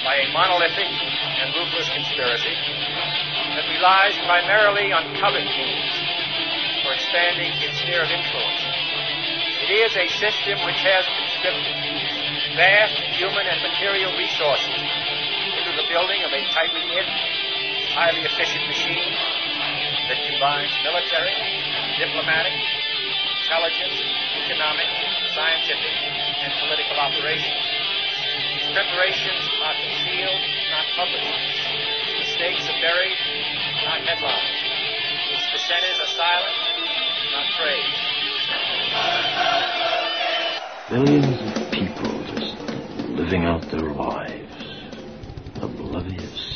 by a monolithic and ruthless conspiracy that relies primarily on covert means for expanding its sphere of influence. It is a system which has conscripted vast human and material resources into the building of a tightly knit, highly efficient machine that combines military, diplomatic, intelligence, economic, scientific, and political operations. Its preparations are concealed, not publicized. The stakes are buried, not headlined. Its dissenters are silent, not praised. Millions of people just living out their lives, oblivious.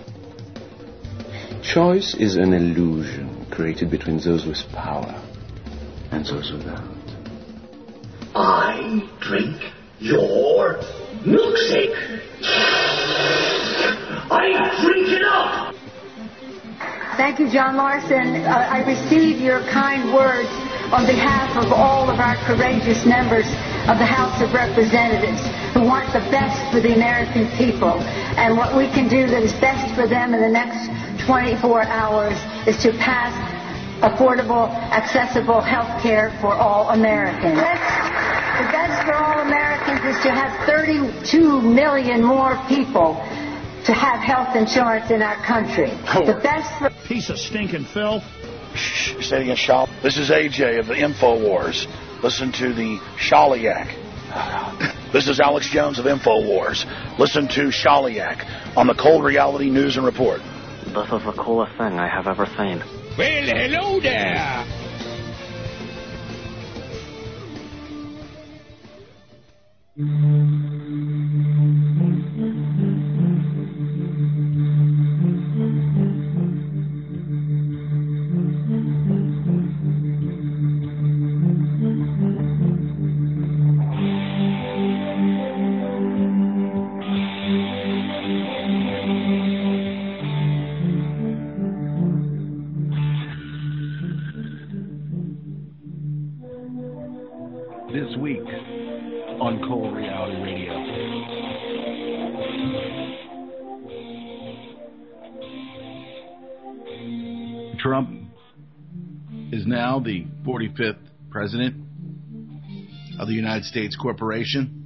Choice is an illusion created between those with power and those without. I drink your milkshake. I drink it up. Thank you, John Larson. I receive your kind words on behalf of all of our courageous members of the House of Representatives who want the best for the American people. And what we can do that is best for them in the next 24 hours is to pass affordable, accessible health care for all Americans. The best for all Americans is to have 32 million more people to have health insurance in our country. The best for... Piece of stinking filth. Shh, say it again, Shaw. This is AJ of the InfoWars. Listen to the Shaliak. This is Alex Jones of InfoWars. Listen to Shaliak on the Cold Reality News and Report. This is the coolest thing I have ever seen. Well, hello there. This week on Cold Reality Radio. Trump is now the 45th president of the United States Corporation.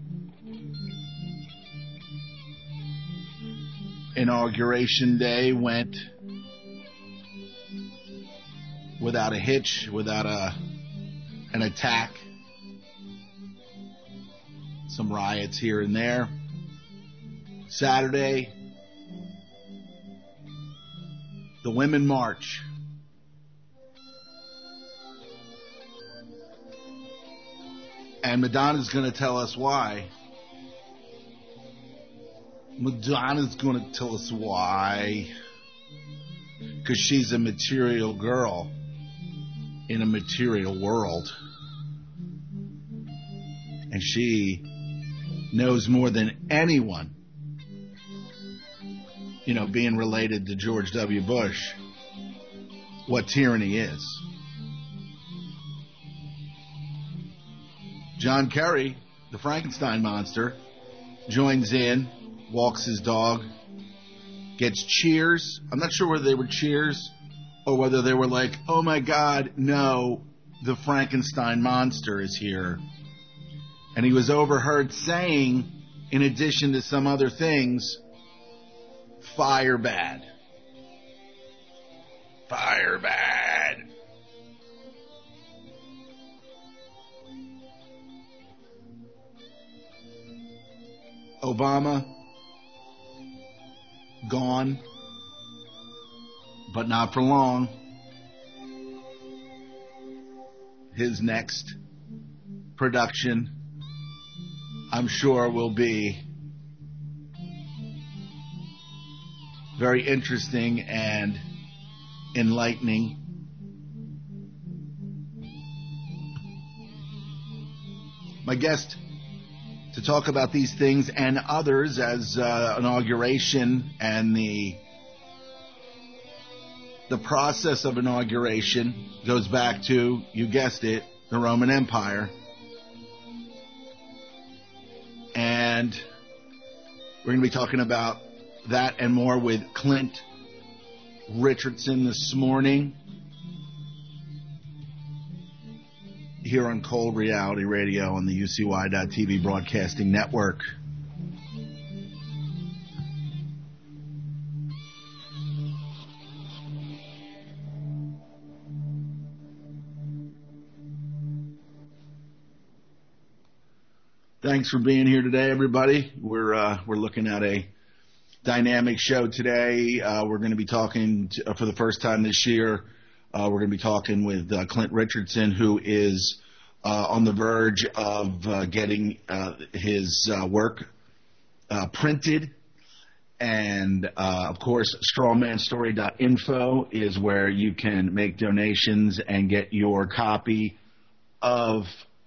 Inauguration day went without a hitch, without an attack. Some riots here and there. Saturday, the Women March. And Madonna's going to tell us why. Madonna's going to tell us why. Because she's a material girl in a material world. And she knows more than anyone, being related to George W. Bush, what tyranny is. John Kerry, the Frankenstein monster, joins in, walks his dog, gets cheers. I'm not sure whether they were cheers or whether they were like, oh my God, no, the Frankenstein monster is here. And he was overheard saying, in addition to some other things, fire bad. Fire bad. Obama, gone, but not for long. His next production, I'm sure, will be very interesting and enlightening. My guest to talk about these things and others as inauguration and the process of inauguration goes back to, you guessed it, the Roman Empire. And We're going to be talking about that and more with Clint Richardson this morning here on Cold Reality Radio on the UCY.TV Broadcasting Network. Thanks for being here today, everybody. We're looking at a dynamic show today. We're going to be talking for the first time this year. We're going to be talking with Clint Richardson, who is on the verge of getting his work printed. And, of course, strawmanstory.info is where you can make donations and get your copy of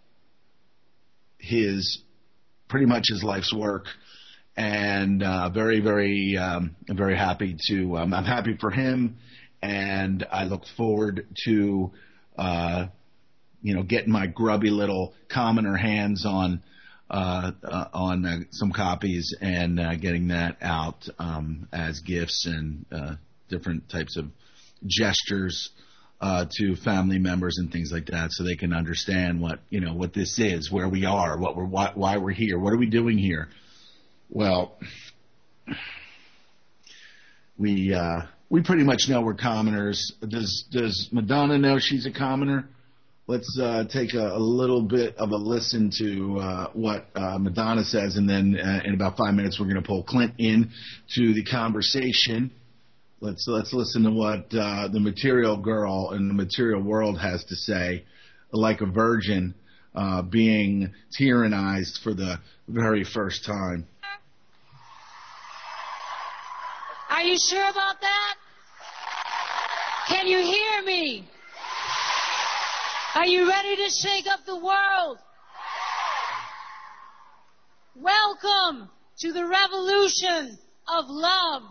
pretty much his life's work. And very, very, I'm very happy to. I'm happy for him, and I look forward to, getting my grubby little commoner hands on some copies and getting that out as gifts and different types of gestures to family members and things like that, so they can understand what this is, where we are, why we're here, what are we doing here. Well, we pretty much know we're commoners. Does Madonna know she's a commoner? Let's take a little bit of a listen to what Madonna says, and then in about 5 minutes we're going to pull Clint in to the conversation. Let's listen to what the material girl in the material world has to say, like a virgin being tyrannized for the very first time. Are you sure about that? Can you hear me? Are you ready to shake up the world? Welcome to the revolution of love,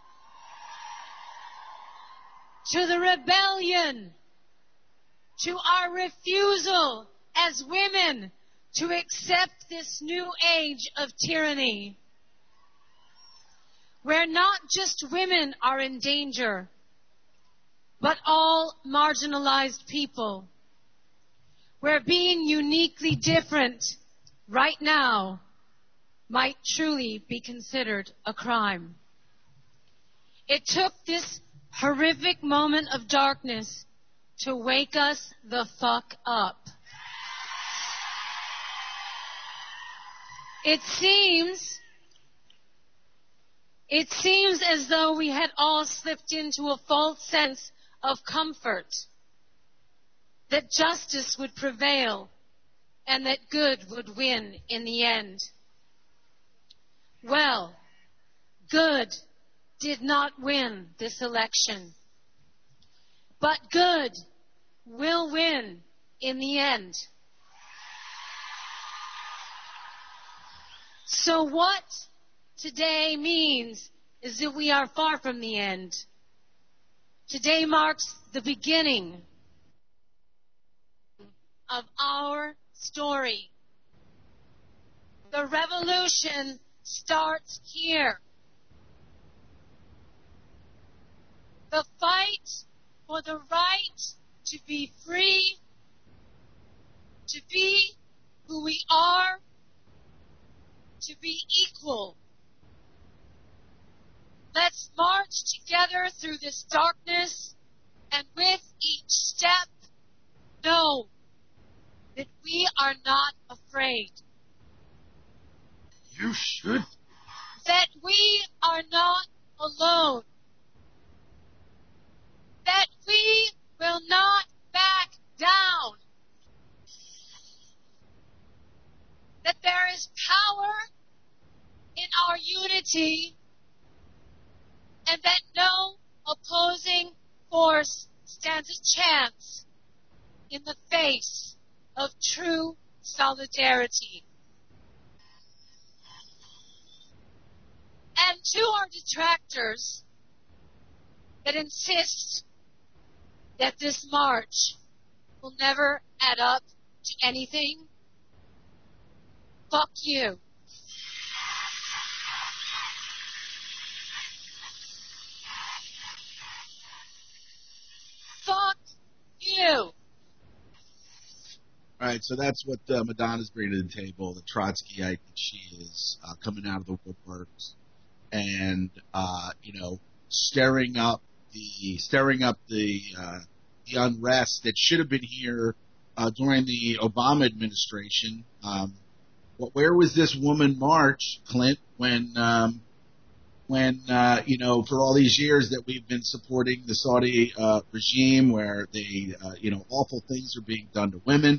to the rebellion, to our refusal as women to accept this new age of tyranny, where not just women are in danger, but all marginalized people, where being uniquely different right now might truly be considered a crime. It took this horrific moment of darkness to wake us the fuck up. It seems as though we had all slipped into a false sense of comfort, that justice would prevail and that good would win in the end. Well, good did not win this election, but good will win in the end. So what today means is that we are far from the end. Today marks the beginning of our story. The revolution starts here. The fight for the right to be free, to be who we are, to be equal. Let's march together through this darkness, and with each step, know that we are not afraid. You should. That we are not alone. That we will not back down. That there is power in our unity, and that no opposing force stands a chance in the face of true solidarity. And to our detractors that insist that this march will never add up to anything, fuck you. right, so that's what Madonna's bringing to the table. The Trotskyite that she is, coming out of the woodworks, and stirring up the unrest that should have been here during the Obama administration. Where was this woman march, Clint, when for all these years that we've been supporting the Saudi regime, where they awful things are being done to women?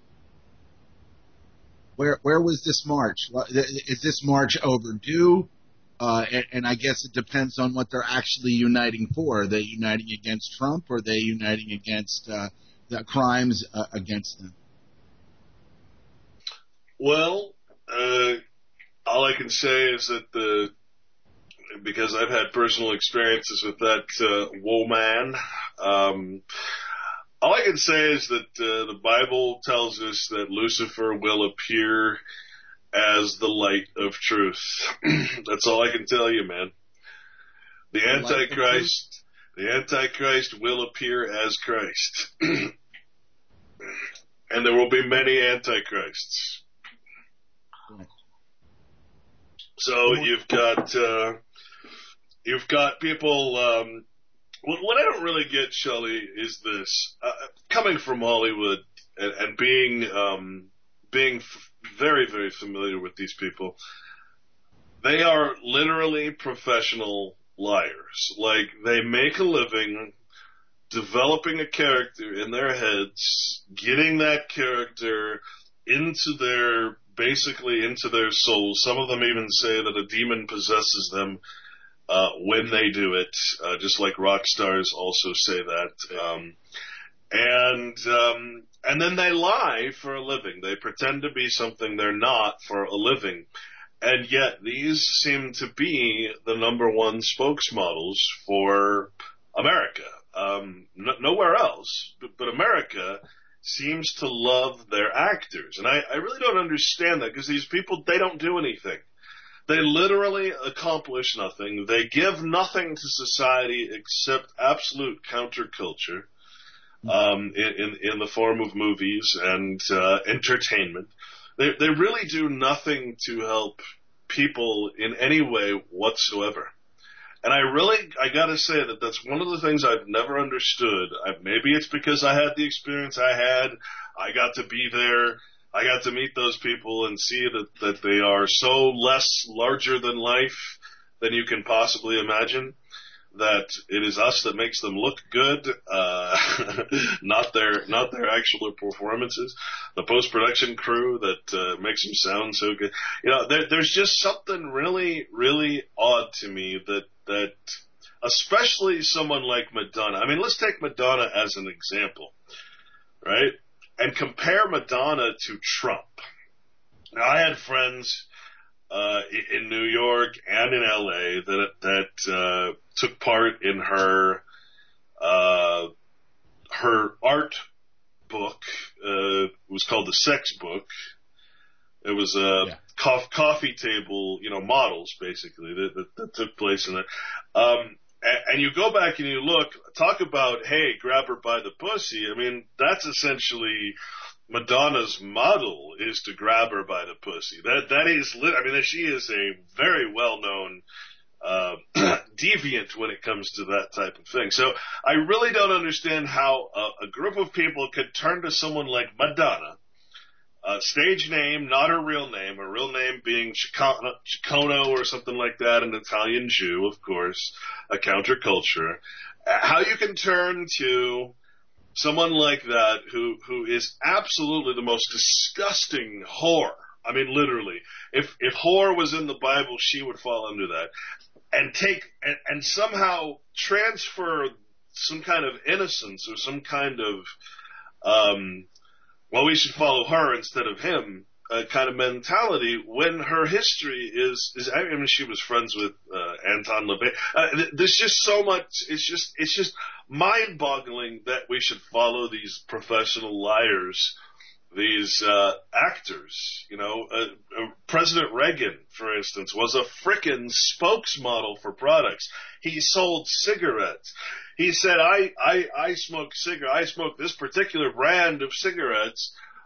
Where was this march? Is this march overdue? And I guess it depends on what they're actually uniting for. Are they uniting against Trump, or are they uniting against the crimes against them? Well, all I can say is that because I've had personal experiences with that woman, all I can say is that the Bible tells us that Lucifer will appear as the light of truth. That's all I can tell you, man. The Antichrist will appear as Christ. And there will be many Antichrists. So you've got people, what I don't really get, Shelley, is this, coming from Hollywood and being very, very familiar with these people, they are literally professional liars. Like, they make a living developing a character in their heads, getting that character into their soul. Some of them even say that a demon possesses them when they do it, just like rock stars also say that. And then they lie for a living. They pretend to be something they're not for a living. And yet these seem to be the number one spokesmodels for America. Nowhere else, but America seems to love their actors. And I really don't understand that, because these people, they don't do anything. They literally accomplish nothing. They give nothing to society except absolute counterculture. In the form of movies and entertainment. They really do nothing to help people in any way whatsoever. And I gotta say that that's one of the things I've never understood. Maybe it's because I had the experience I had. I got to be there. I got to meet those people and see that they are so less larger than life than you can possibly imagine. That it is us that makes them look good, not their actual performances. The post-production crew that makes them sound so good. There's just something really, really odd to me that especially someone like Madonna. I mean, let's take Madonna as an example, right? And compare Madonna to Trump. Now, I had friends in New York and in LA that took part in her art book. It was called The Sex Book. It was coffee table, models basically that took place in it. And you go back and you look, talk about, hey, grab her by the pussy. I mean, that's essentially Madonna's model, is to grab her by the pussy. That is, she is a very well-known deviant when it comes to that type of thing. So I really don't understand how a group of people could turn to someone like Madonna, stage name, not her real name being Ciccone or something like that, an Italian Jew, of course, a counterculture. How you can turn to someone like that who is absolutely the most disgusting whore. I mean, literally. If whore was in the Bible, she would fall under that. And take and somehow transfer some kind of innocence or some kind of we should follow her instead of him kind of mentality, when her history is she was friends with Anton LaVey. There's just so much. It's just mind-boggling that we should follow these professional liars, these actors. President Reagan, for instance, was a frickin' spokesmodel for products. He sold cigarettes. He said, I smoke cigarettes. I smoke this particular brand of cigarettes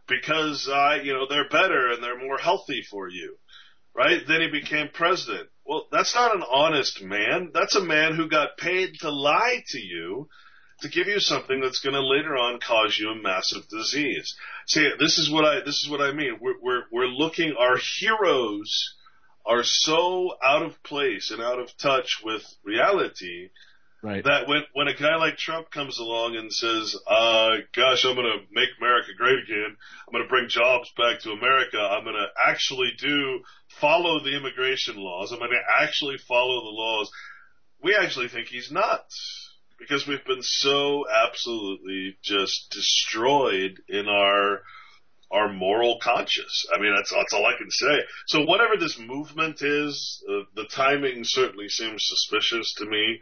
because, they're better and they're more healthy for you, right? Then he became president. Well, that's not an honest man. That's a man who got paid to lie to you to give you something that's going to later on cause you a massive disease. See, this is what I mean. We're looking, our heroes are so out of place and out of touch with reality, right, that when a guy like Trump comes along and says, gosh, I'm going to make America great again, I'm going to bring jobs back to America, I'm going to actually follow the immigration laws, I'm going to actually follow the laws, we actually think he's nuts. Because we've been so absolutely just destroyed in our moral conscience. I mean, that's all I can say. So whatever this movement is, the timing certainly seems suspicious to me.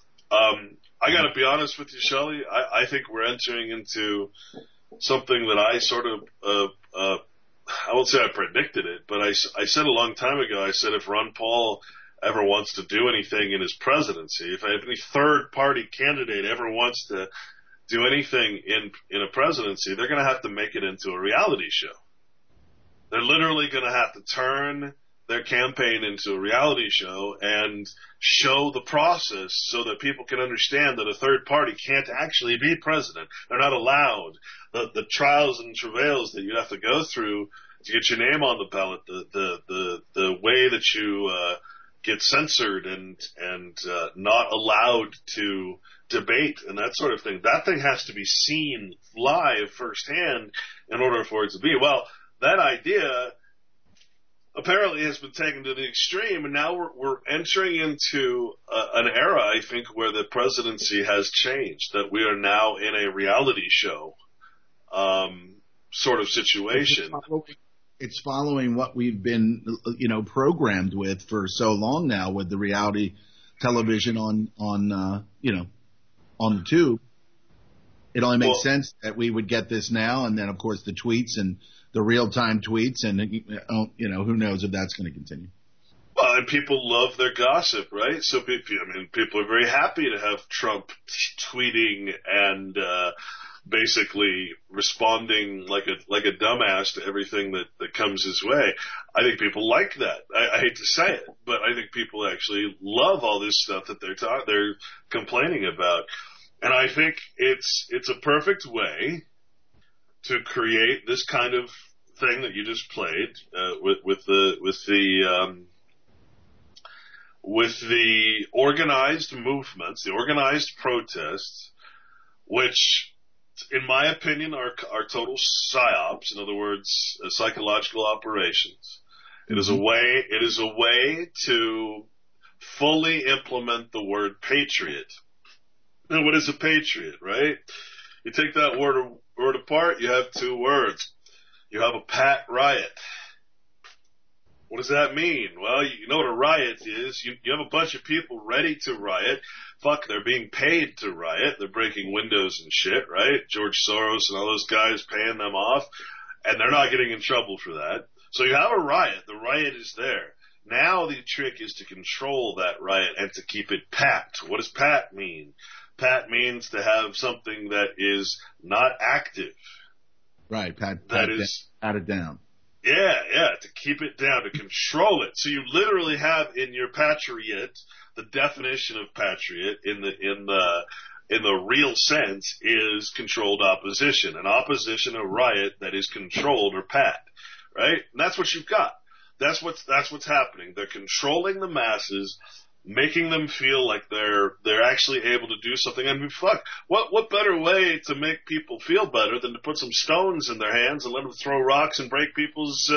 I got to be honest with you, Shelley. I think we're entering into something that I sort of, I won't say I predicted it, but I said a long time ago, I said if Ron Paul ever wants to do anything in his presidency, if any third-party candidate ever wants to do anything in a presidency, they're going to have to make it into a reality show. They're literally going to have to turn their campaign into a reality show and show the process so that people can understand that a third party can't actually be president. They're not allowed. The trials and travails that you have to go through to get your name on the ballot, the way that you get censored and not allowed to debate and that sort of thing. That thing has to be seen live firsthand in order for it to be. Well, that idea apparently has been taken to the extreme, and now we're entering into an era, I think, where the presidency has changed, that we are now in a reality show sort of situation. It's following what we've been, programmed with for so long now with the reality television on the tube. It only makes sense that we would get this now, and then of course the tweets and the real-time tweets, and who knows if that's going to continue. Well, and people love their gossip, right? So people are very happy to have Trump tweeting and basically responding like a dumbass to everything that comes his way. I think people like that. I hate to say it, but I think people actually love all this stuff that they're complaining about. And I think it's a perfect way to create this kind of thing that you just played with the organized movements, the organized protests, which, in my opinion, are total psyops. In other words, psychological operations. It is a way to fully implement the word patriot. Now, what is a patriot, right? You take that word apart, you have two words. You have a pat riot. What does that mean? Well, you know what a riot is. You have a bunch of people ready to riot. Fuck, they're being paid to riot. They're breaking windows and shit, right? George Soros and all those guys paying them off, and they're not getting in trouble for that. So you have a riot. The riot is there. Now the trick is to control that riot and to keep it packed. What does pat mean? Pat means to have something that is not active. Right, pat it down. Yeah, to keep it down, to control it. So you literally have in your patriot, the definition of patriot in the real sense is controlled opposition. An opposition, a riot that is controlled or pat, right? And that's what you've got. That's what's happening. They're controlling the masses, making them feel like they're actually able to do something. I mean, fuck, what better way to make people feel better than to put some stones in their hands and let them throw rocks and break people's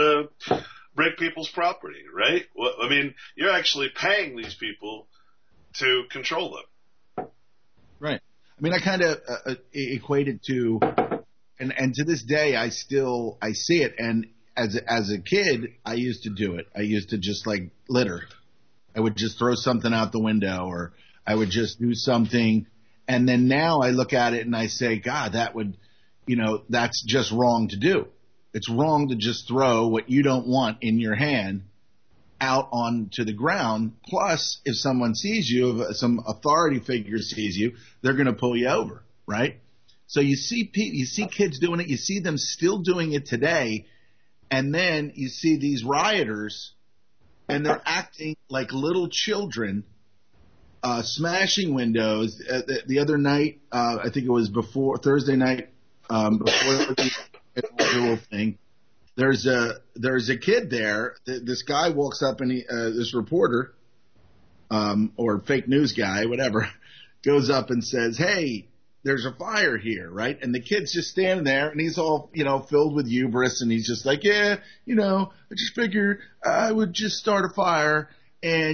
property, right? Well, I mean, you're actually paying these people to control them. Right. I mean, I kind of equate it to, and to this day, I see it. And as a kid, I used to do it. I used to just like litter. I would just throw something out the window, or I would just do something. And then now I look at it and I say, God, that's just wrong to do. It's wrong to just throw what you don't want in your hand out onto the ground. Plus, if someone sees you, if some authority figure sees you, they're going to pull you over, right? So you see kids doing it. You see them still doing it today. And then you see these rioters, and they're acting like little children, smashing windows. The other night, I think it was Thursday night, before the whole thing. There's a kid there. This guy walks up, and this reporter, or fake news guy, whatever, goes up and says, "Hey, there's a fire here," right? And the kid's just standing there, and he's all, filled with hubris, and he's just like, "Yeah, I just figured I would just start a fire and,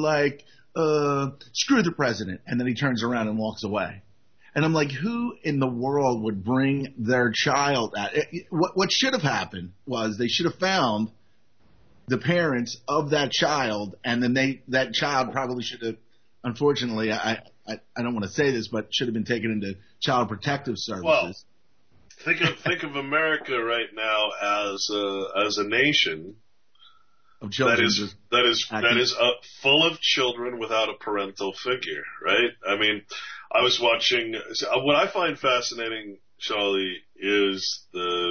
screw the president." And then he turns around and walks away. And I'm like, who in the world would bring their child out? What should have happened was they should have found the parents of that child, and then that child probably should have, unfortunately, I don't want to say this, but should have been taken into Child Protective Services. Well, think of America right now as a nation of children that is full of children without a parental figure, right? I mean, I was watching. What I find fascinating, Charlie, is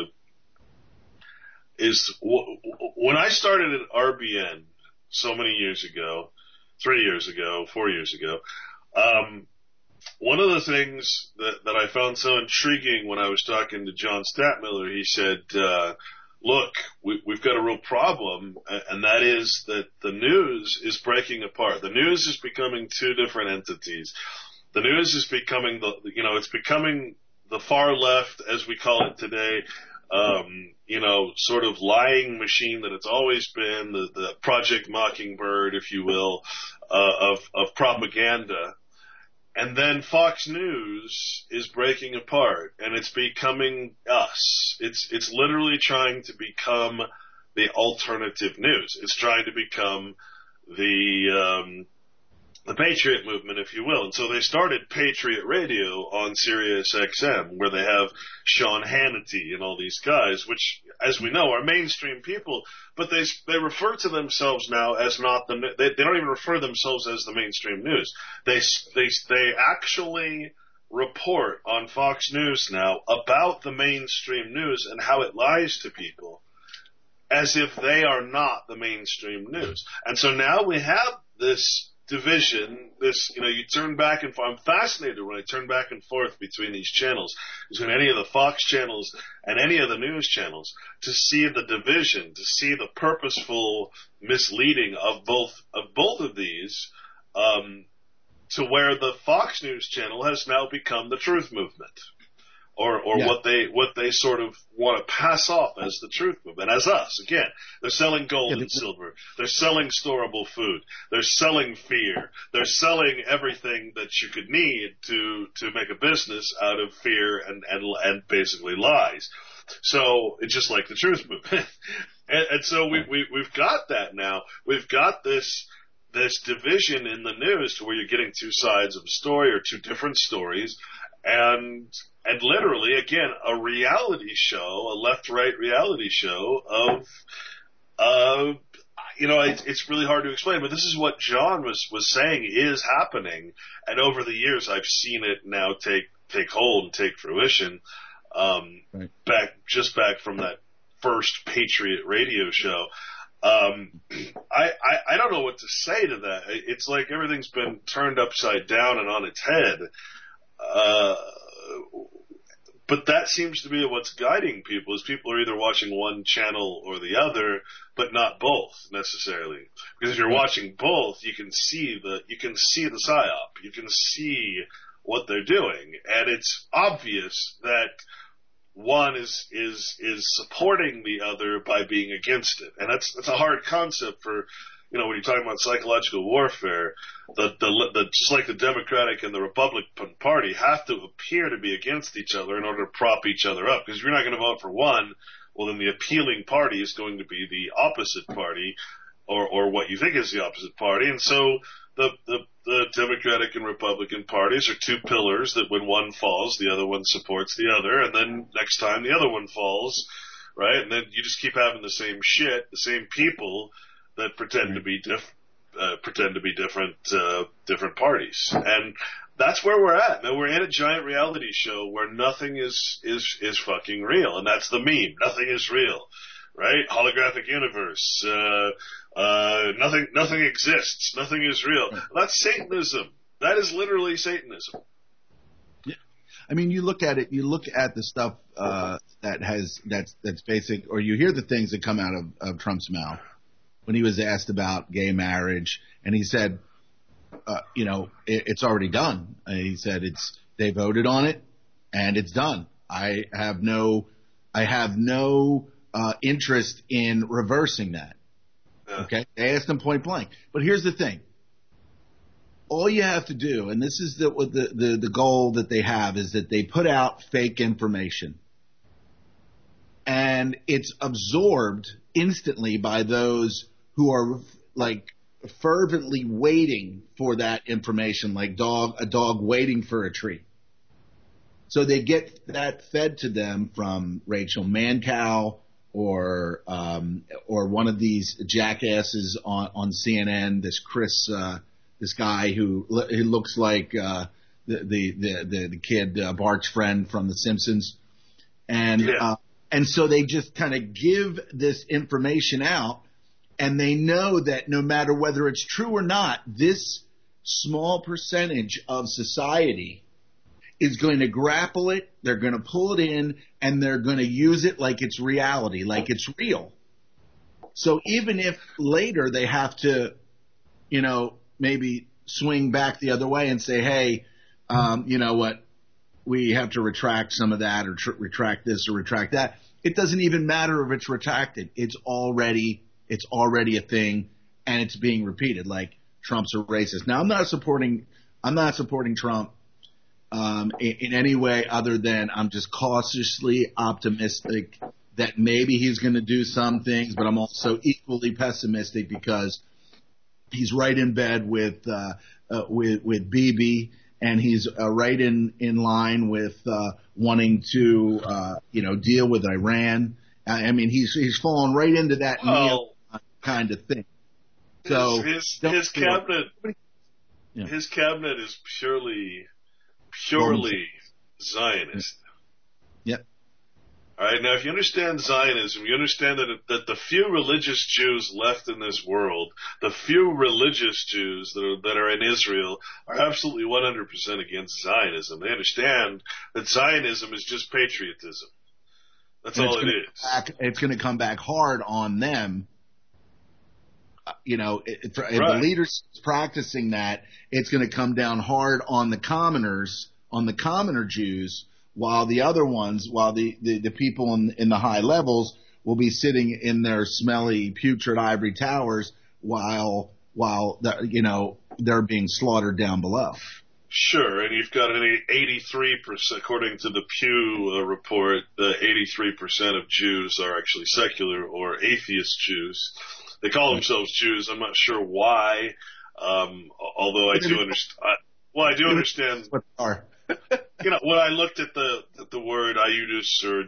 when I started at RBN so many years ago, 3 years ago, 4 years ago. One of the things that I found so intriguing when I was talking to John Statmiller, he said, look, we've got a real problem, and that is that the news is breaking apart. The news is becoming two different entities. The news is becoming it's becoming the far left, as we call it today, sort of lying machine that it's always been, the Project Mockingbird, if you will, of propaganda. And then Fox News is breaking apart, and it's becoming us. It's literally trying to become the alternative news. It's trying to become the Patriot movement, if you will. And so they started Patriot Radio on Sirius XM, where they have Sean Hannity and all these guys, which, as we know, are mainstream people, but they refer to themselves now as not they don't even refer to themselves as the mainstream news. They actually report on Fox News now about the mainstream news and how it lies to people as if they are not the mainstream news. And so now we have this division, you turn back and forth. I'm fascinated when I turn back and forth between these channels, between any of the Fox channels and any of the news channels, to see the division, to see the purposeful misleading of both of these, to where the Fox News channel has now become the truth movement. Or what they sort of want to pass off as the truth movement, as us. Again, they're selling gold and silver. They're selling storable food. They're selling fear. They're selling everything that you could need to make a business out of fear and basically lies. So it's just like the truth movement. and so we've got that now. We've got this division in the news to where you're getting two sides of a story or two different stories. And literally, again, a reality show, a left-right reality show of, it's really hard to explain, but this is what John was saying is happening. And over the years, I've seen it now take hold and take fruition, back from that first Patriot Radio show. I don't know what to say to that. It's like everything's been turned upside down and on its head. But that seems to be what's guiding people, is people are either watching one channel or the other, but not both necessarily. Because if you're watching both, you can see the psyop, you can see what they're doing, and it's obvious that one is supporting the other by being against it, and that's a hard concept for. When you're talking about psychological warfare, just like the Democratic and the Republican Party have to appear to be against each other in order to prop each other up. Because if you're not going to vote for one, well, then the appealing party is going to be the opposite party, or what you think is the opposite party. And so the Democratic and Republican parties are two pillars that when one falls, the other one supports the other, and then next time the other one falls, right? And then you just keep having the same shit, the same people that pretend to be pretend to be different parties, and that's where we're at. Now we're in a giant reality show where nothing is fucking real, and that's the meme. Nothing is real, right? Holographic universe. Nothing exists. Nothing is real. That's Satanism. That is literally Satanism. Yeah. I mean, you look at it. You look at the stuff that's basic, or you hear the things that come out of Trump's mouth when he was asked about gay marriage, and he said, it's already done. He said they voted on it, and it's done. I have no interest in reversing that. Okay, they asked him point blank. But here's the thing: all you have to do, and this is the goal that they have, is that they put out fake information, and it's absorbed instantly by those who are like fervently waiting for that information, like a dog waiting for a treat. So they get that fed to them from Rachel Mancow or one of these jackasses on CNN. This guy who he looks like the kid Bart's friend from The Simpsons, and so they just kind of give this information out. And they know that no matter whether it's true or not, this small percentage of society is going to grapple it, they're going to pull it in, and they're going to use it like it's reality, like it's real. So even if later they have to, maybe swing back the other way and say, hey, you know what, we have to retract some of that or retract this or retract that, it doesn't even matter if it's retracted. It's already a thing, and it's being repeated like Trump's a racist. Now, I'm not supporting Trump in any way other than I'm just cautiously optimistic that maybe he's going to do some things, but I'm also equally pessimistic because he's right in bed with Bibi, and he's right in line with wanting to deal with Iran. I mean, he's fallen right into that kind of thing. So his cabinet is purely Zionist. Yep. All right. Now, if you understand Zionism, you understand that the few religious Jews left in this world, the few religious Jews that are in Israel, are absolutely 100% against Zionism. They understand that Zionism is just patriotism. That's all it is. It's going to come back hard on them. If the leaders practicing that, it's going to come down hard on the commoners, on the commoner Jews, while the other ones, while the people in the high levels will be sitting in their smelly, putrid ivory towers while they're being slaughtered down below. Sure, and you've got an 83%, according to the Pew report, 83% of Jews are actually secular or atheist Jews. They call themselves Jews. I'm not sure why, although I do understand. Well, I do understand. When I looked at the word Yehudis or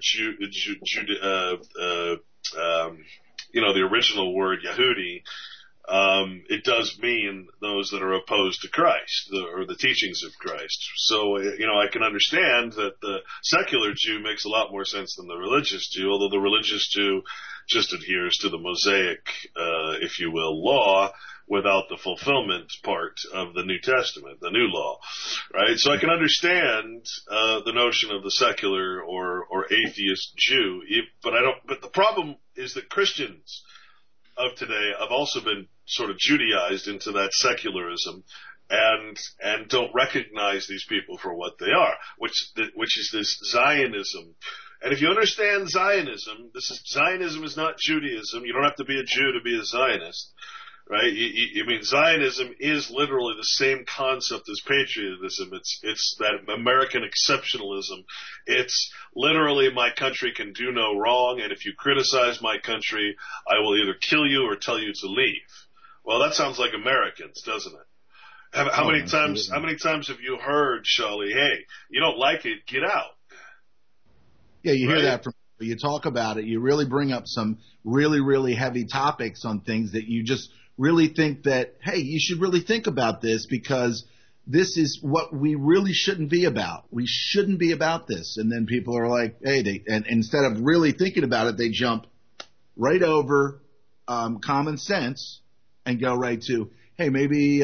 the original word Yehudi, it does mean those that are opposed to Christ or the teachings of Christ. So, I can understand that the secular Jew makes a lot more sense than the religious Jew, although the religious Jew just adheres to the Mosaic, if you will, law without the fulfillment part of the New Testament, the new law, right? So I can understand the notion of the secular or atheist Jew, but the problem is that Christians of today have also been sort of Judaized into that secularism and don't recognize these people for what they are, which is this Zionism. And if you understand Zionism, Zionism is not Judaism. You don't have to be a Jew to be a Zionist, right? Zionism is literally the same concept as patriotism. It's that American exceptionalism. It's literally my country can do no wrong, and if you criticize my country, I will either kill you or tell you to leave. Well, that sounds like Americans, doesn't it? How many times have you heard, Shali, hey, you don't like it, get out? Yeah, you hear that from you talk about it. You really bring up some really, really heavy topics on things that you just really think that, hey, you should really think about this because this is what we really shouldn't be about. We shouldn't be about this. And then people are like, hey, and instead of really thinking about it, they jump right over common sense and go right to, hey, maybe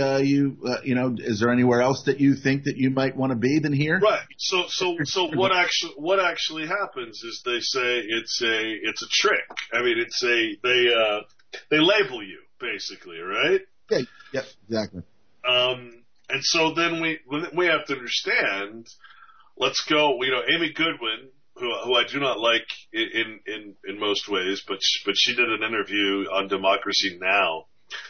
is there anywhere else that you think that you might want to be than here? Right. So what actually happens is they say it's a trick. I mean, they label you basically, right? Yeah. Yep. Exactly. And so then we have to understand. Let's go. Amy Goodwin, who I do not like in most ways, but she did an interview on Democracy Now,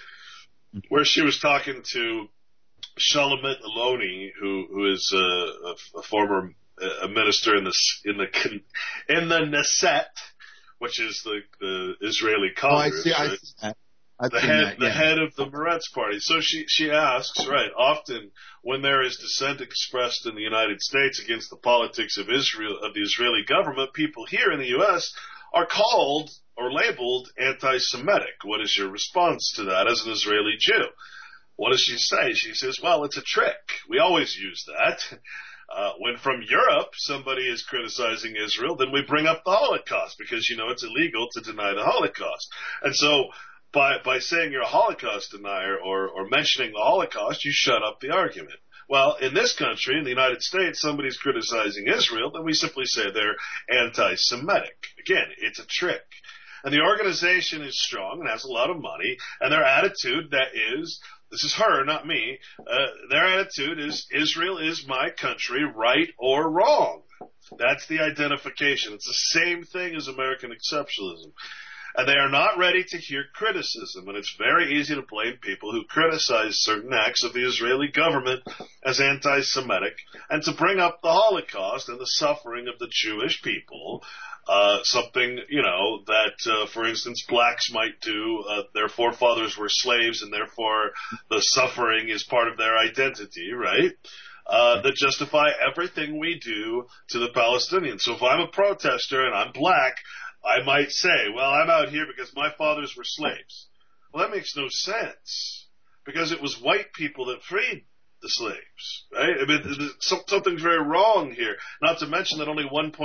where she was talking to Shulamit Aloni, who is a former minister in the Knesset, which is the Israeli Congress. Oh, I see that. The head of the Meretz party. So she asks, right, often when there is dissent expressed in the United States against the politics of Israel, of the Israeli government, people here in the U.S. are called or labeled anti-Semitic. What is your response to that as an Israeli Jew? What does she say? She says, well, it's a trick. We always use that. When from Europe somebody is criticizing Israel, then we bring up the Holocaust because, it's illegal to deny the Holocaust. And so by saying you're a Holocaust denier or mentioning the Holocaust, you shut up the argument. Well, in this country, in the United States, somebody's criticizing Israel, then we simply say they're anti-Semitic. Again, it's a trick. And the organization is strong and has a lot of money, and their attitude this is her, not me, their attitude is Israel is my country, right or wrong. That's the identification. It's the same thing as American exceptionalism. And they are not ready to hear criticism. And it's very easy to blame people who criticize certain acts of the Israeli government as anti-Semitic and to bring up the Holocaust and the suffering of the Jewish people, something, that, for instance, blacks might do. Their forefathers were slaves and therefore the suffering is part of their identity, right? That justify everything we do to the Palestinians. So if I'm a protester and I'm black, I might say, well, I'm out here because my fathers were slaves. Well, that makes no sense because it was white people that freed the slaves, right? I mean, something's very wrong here. Not to mention that only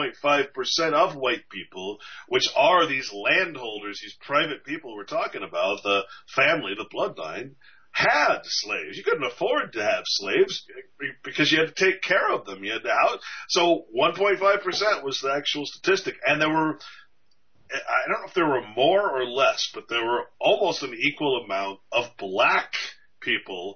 1.5% of white people, which are these landholders, these private people we're talking about, the family, the bloodline, had slaves. You couldn't afford to have slaves because you had to take care of them. You had to So 1.5% was the actual statistic, and there were. I don't know if there were more or less, but there were almost an equal amount of black people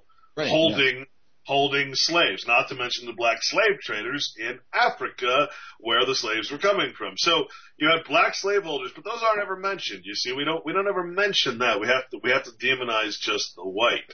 holding slaves, not to mention the black slave traders in Africa where the slaves were coming from. So you had black slaveholders, but those aren't ever mentioned. You see, we don't ever mention that. We have to demonize just the white.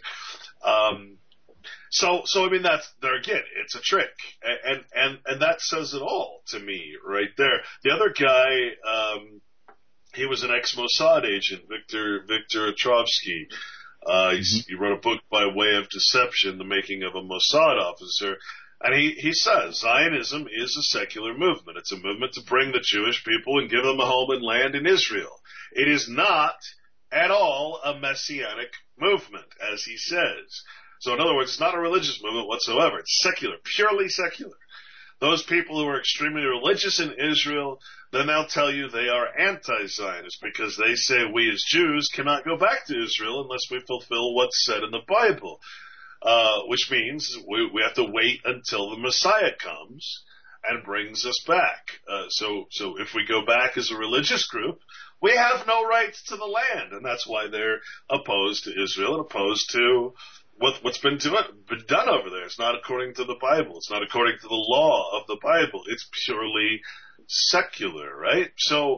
So I mean it's a trick, and that says it all to me right there. The other guy, he was an ex-Mossad agent, Victor Otrovsky. He wrote a book by way of deception, the making of a Mossad officer. And he says Zionism is a secular movement. It's a movement to bring the Jewish people and give them a home and land in Israel. It is not at all a messianic movement, as he says. So in other words, it's not a religious movement whatsoever. It's secular, purely secular. Those people who are extremely religious in Israel, then they'll tell you they are anti-Zionist because they say we as Jews cannot go back to Israel unless we fulfill what's said in the Bible, which means we have to wait until the Messiah comes and brings us back. So if we go back as a religious group, we have no rights to the land, and that's why they're opposed to Israel and opposed to what's been done over there. It's not according to the Bible. It's not according to the law of the Bible. It's purely secular, right? So,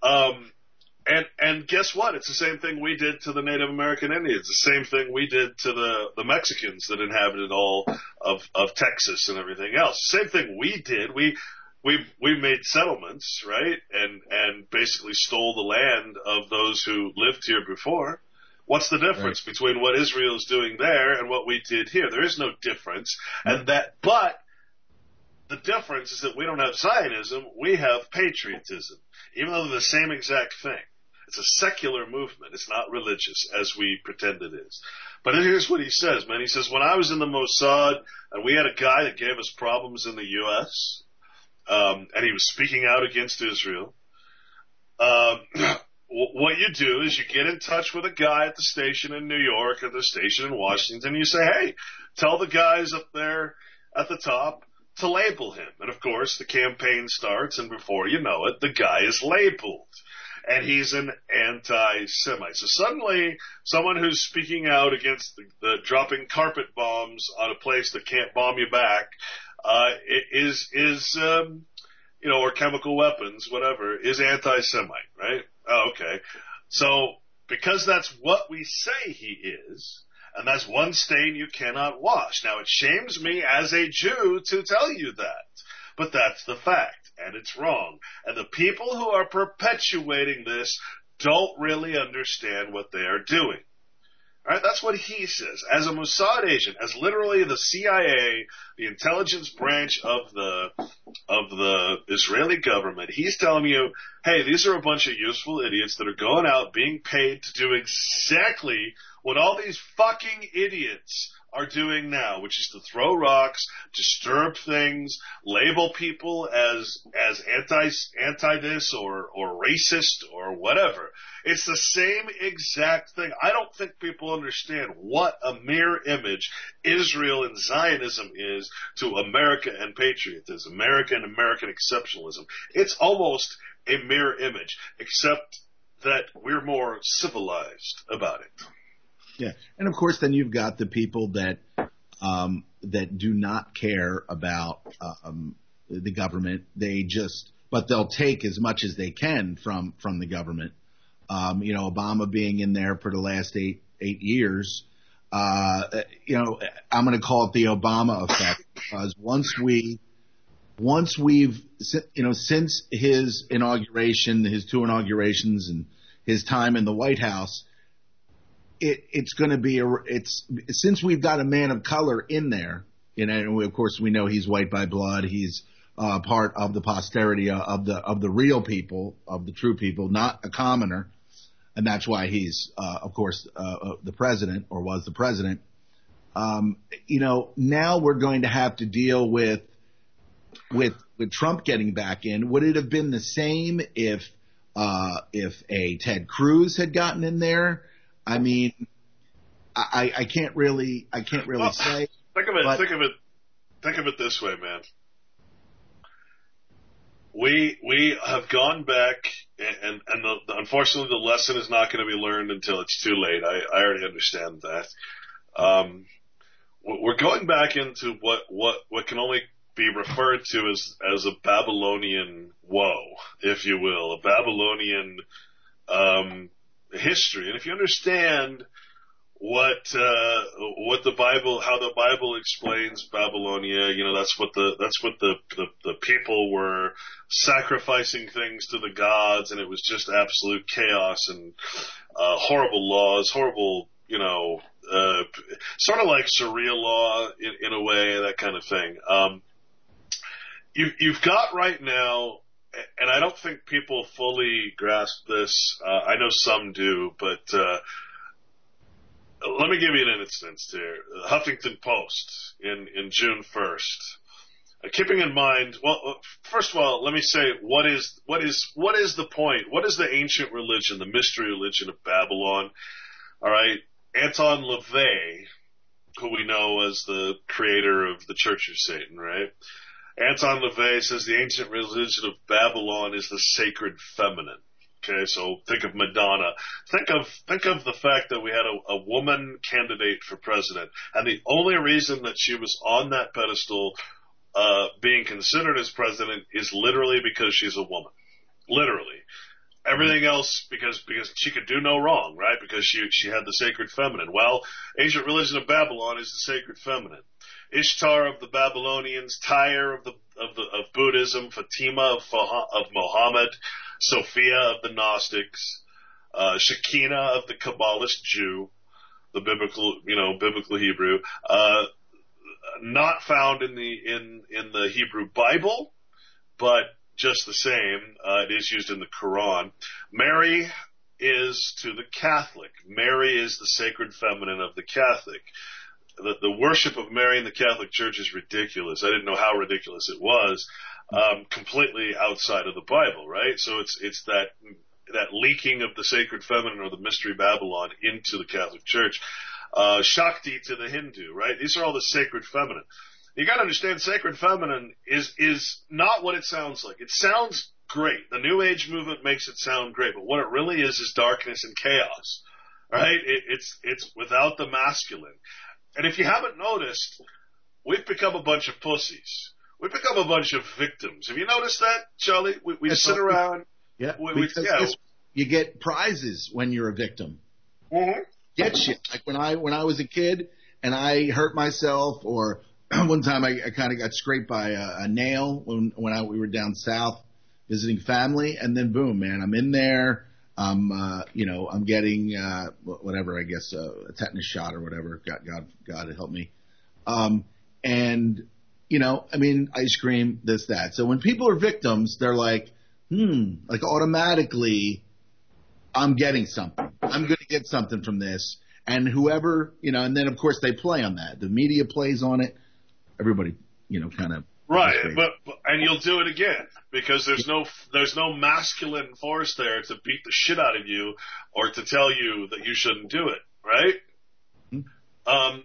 and guess what? It's the same thing we did to the Native American Indians. The same thing we did to the Mexicans that inhabited all of Texas and everything else. Same thing we did. We made settlements, right? And basically stole the land of those who lived here before. What's the difference between what Israel is doing there and what we did here? There is no difference. But the difference is that we don't have Zionism, we have patriotism, even though they're the same exact thing. It's a secular movement. It's not religious, as we pretend it is. But here's what he says, man. He says, when I was in the Mossad, and we had a guy that gave us problems in the U.S., and he was speaking out against Israel, what you do is you get in touch with a guy at the station in New York or the station in Washington, and you say, hey, tell the guys up there at the top to label him. And, of course, the campaign starts, and before you know it, the guy is labeled. And he's an anti-Semite. So suddenly, someone who's speaking out against the dropping carpet bombs on a place that can't bomb you back or chemical weapons, whatever, is anti-Semite, right? Oh, okay. So because that's what we say he is, and that's one stain you cannot wash. Now, it shames me as a Jew to tell you that, but that's the fact. And it's wrong. And the people who are perpetuating this don't really understand what they are doing. All right, that's what he says. As a Mossad agent, as literally the CIA, the intelligence branch of the Israeli government, he's telling you, hey, these are a bunch of useful idiots that are going out being paid to do exactly what all these fucking idiots are doing now, which is to throw rocks, disturb things, label people as anti this or racist or whatever. It's the same exact thing. I don't think people understand what a mirror image Israel and Zionism is to America and patriotism, America and American exceptionalism. It's almost a mirror image, except that we're more civilized about it. Yeah, and of course, then you've got the people that do not care about the government. But they'll take as much as they can from the government. Obama being in there for the last eight years. I'm going to call it the Obama effect, because once we've since his inauguration, his two inaugurations, and his time in the White House. It's going to be since we've got a man of color in there, and of course we know he's white by blood. He's part of the posterity of the real people, of the true people, not a commoner, and that's why he's of course the president, or was the president. Now we're going to have to deal with Trump getting back in. Would it have been the same if a Ted Cruz had gotten in there? I mean, I can't really say. Think of it this way, man. We have gone back, and unfortunately, the lesson is not going to be learned until it's too late. I already understand that. We're going back into what can only be referred to as a Babylonian woe, if you will, a Babylonian history. And if you understand what the Bible, how the Bible explains Babylonia, that's what the people were sacrificing things to the gods, and it was just absolute chaos and horrible laws, horrible, sort of like Sharia law in a way, that kind of thing. You've got right now, and I don't think people fully grasp this. I know some do, but let me give you an instance here. Huffington Post in June 1st. Keeping in mind, well, first of all, let me say what is the point? What is the ancient religion, the mystery religion of Babylon? All right, Anton LaVey, who we know as the creator of the Church of Satan, right? Anton LaVey says the ancient religion of Babylon is the sacred feminine. Okay, so think of Madonna. Think of the fact that we had a woman candidate for president, and the only reason that she was on that pedestal, being considered as president, is literally because she's a woman. Literally. Everything else because she could do no wrong, right? Because she had the sacred feminine. Well, ancient religion of Babylon is the sacred feminine. Ishtar of the Babylonians, Tyre of Buddhism, Fatima of Mohammed, Sophia of the Gnostics, Shekinah of the Kabbalist Jew, the biblical Hebrew, not found in the Hebrew Bible, but just the same, it is used in the Quran. Mary is to the Catholic. Mary is the sacred feminine of the Catholic. The worship of Mary in the Catholic Church is ridiculous. I didn't know how ridiculous it was. Completely outside of the Bible, right? So it's that leaking of the sacred feminine or the mystery Babylon into the Catholic Church. Shakti to the Hindu, right? These are all the sacred feminine. You got to understand, sacred feminine is not what it sounds like. It sounds great. The New Age movement makes it sound great, but what it really is darkness and chaos, right? It's without the masculine. And if you haven't noticed, we've become a bunch of pussies. We've become a bunch of victims. Have you noticed that, Charlie? We sit around. Yeah, because you get prizes when you're a victim. Mm-hmm. Get shit. Like when I was a kid and I hurt myself, or one time I kind of got scraped by a nail when we were down south visiting family, and then boom, man, I'm in there. I'm getting whatever, I guess, a tetanus shot or whatever. God help me. And I mean, ice cream, this, that. So when people are victims, they're like automatically, I'm getting something. I'm going to get something from this. And whoever, and then of course they play on that. The media plays on it. Everybody, kind of. Right, and you'll do it again because there's no masculine force there to beat the shit out of you or to tell you that you shouldn't do it, right? Mm-hmm.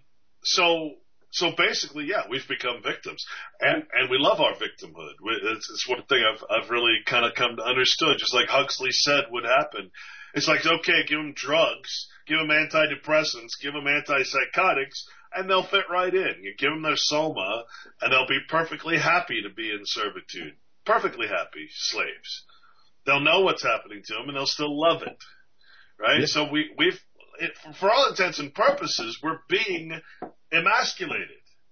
So basically, yeah, we've become victims, and we love our victimhood. It's one thing I've really kind of come to understand. Just like Huxley said would happen, it's like, okay, give them drugs, give them antidepressants, give them antipsychotics, and they'll fit right in. You give them their soma, and they'll be perfectly happy to be in servitude, perfectly happy slaves. They'll know what's happening to them, and they'll still love it, right? Yeah. So we've for all intents and purposes, we're being emasculated.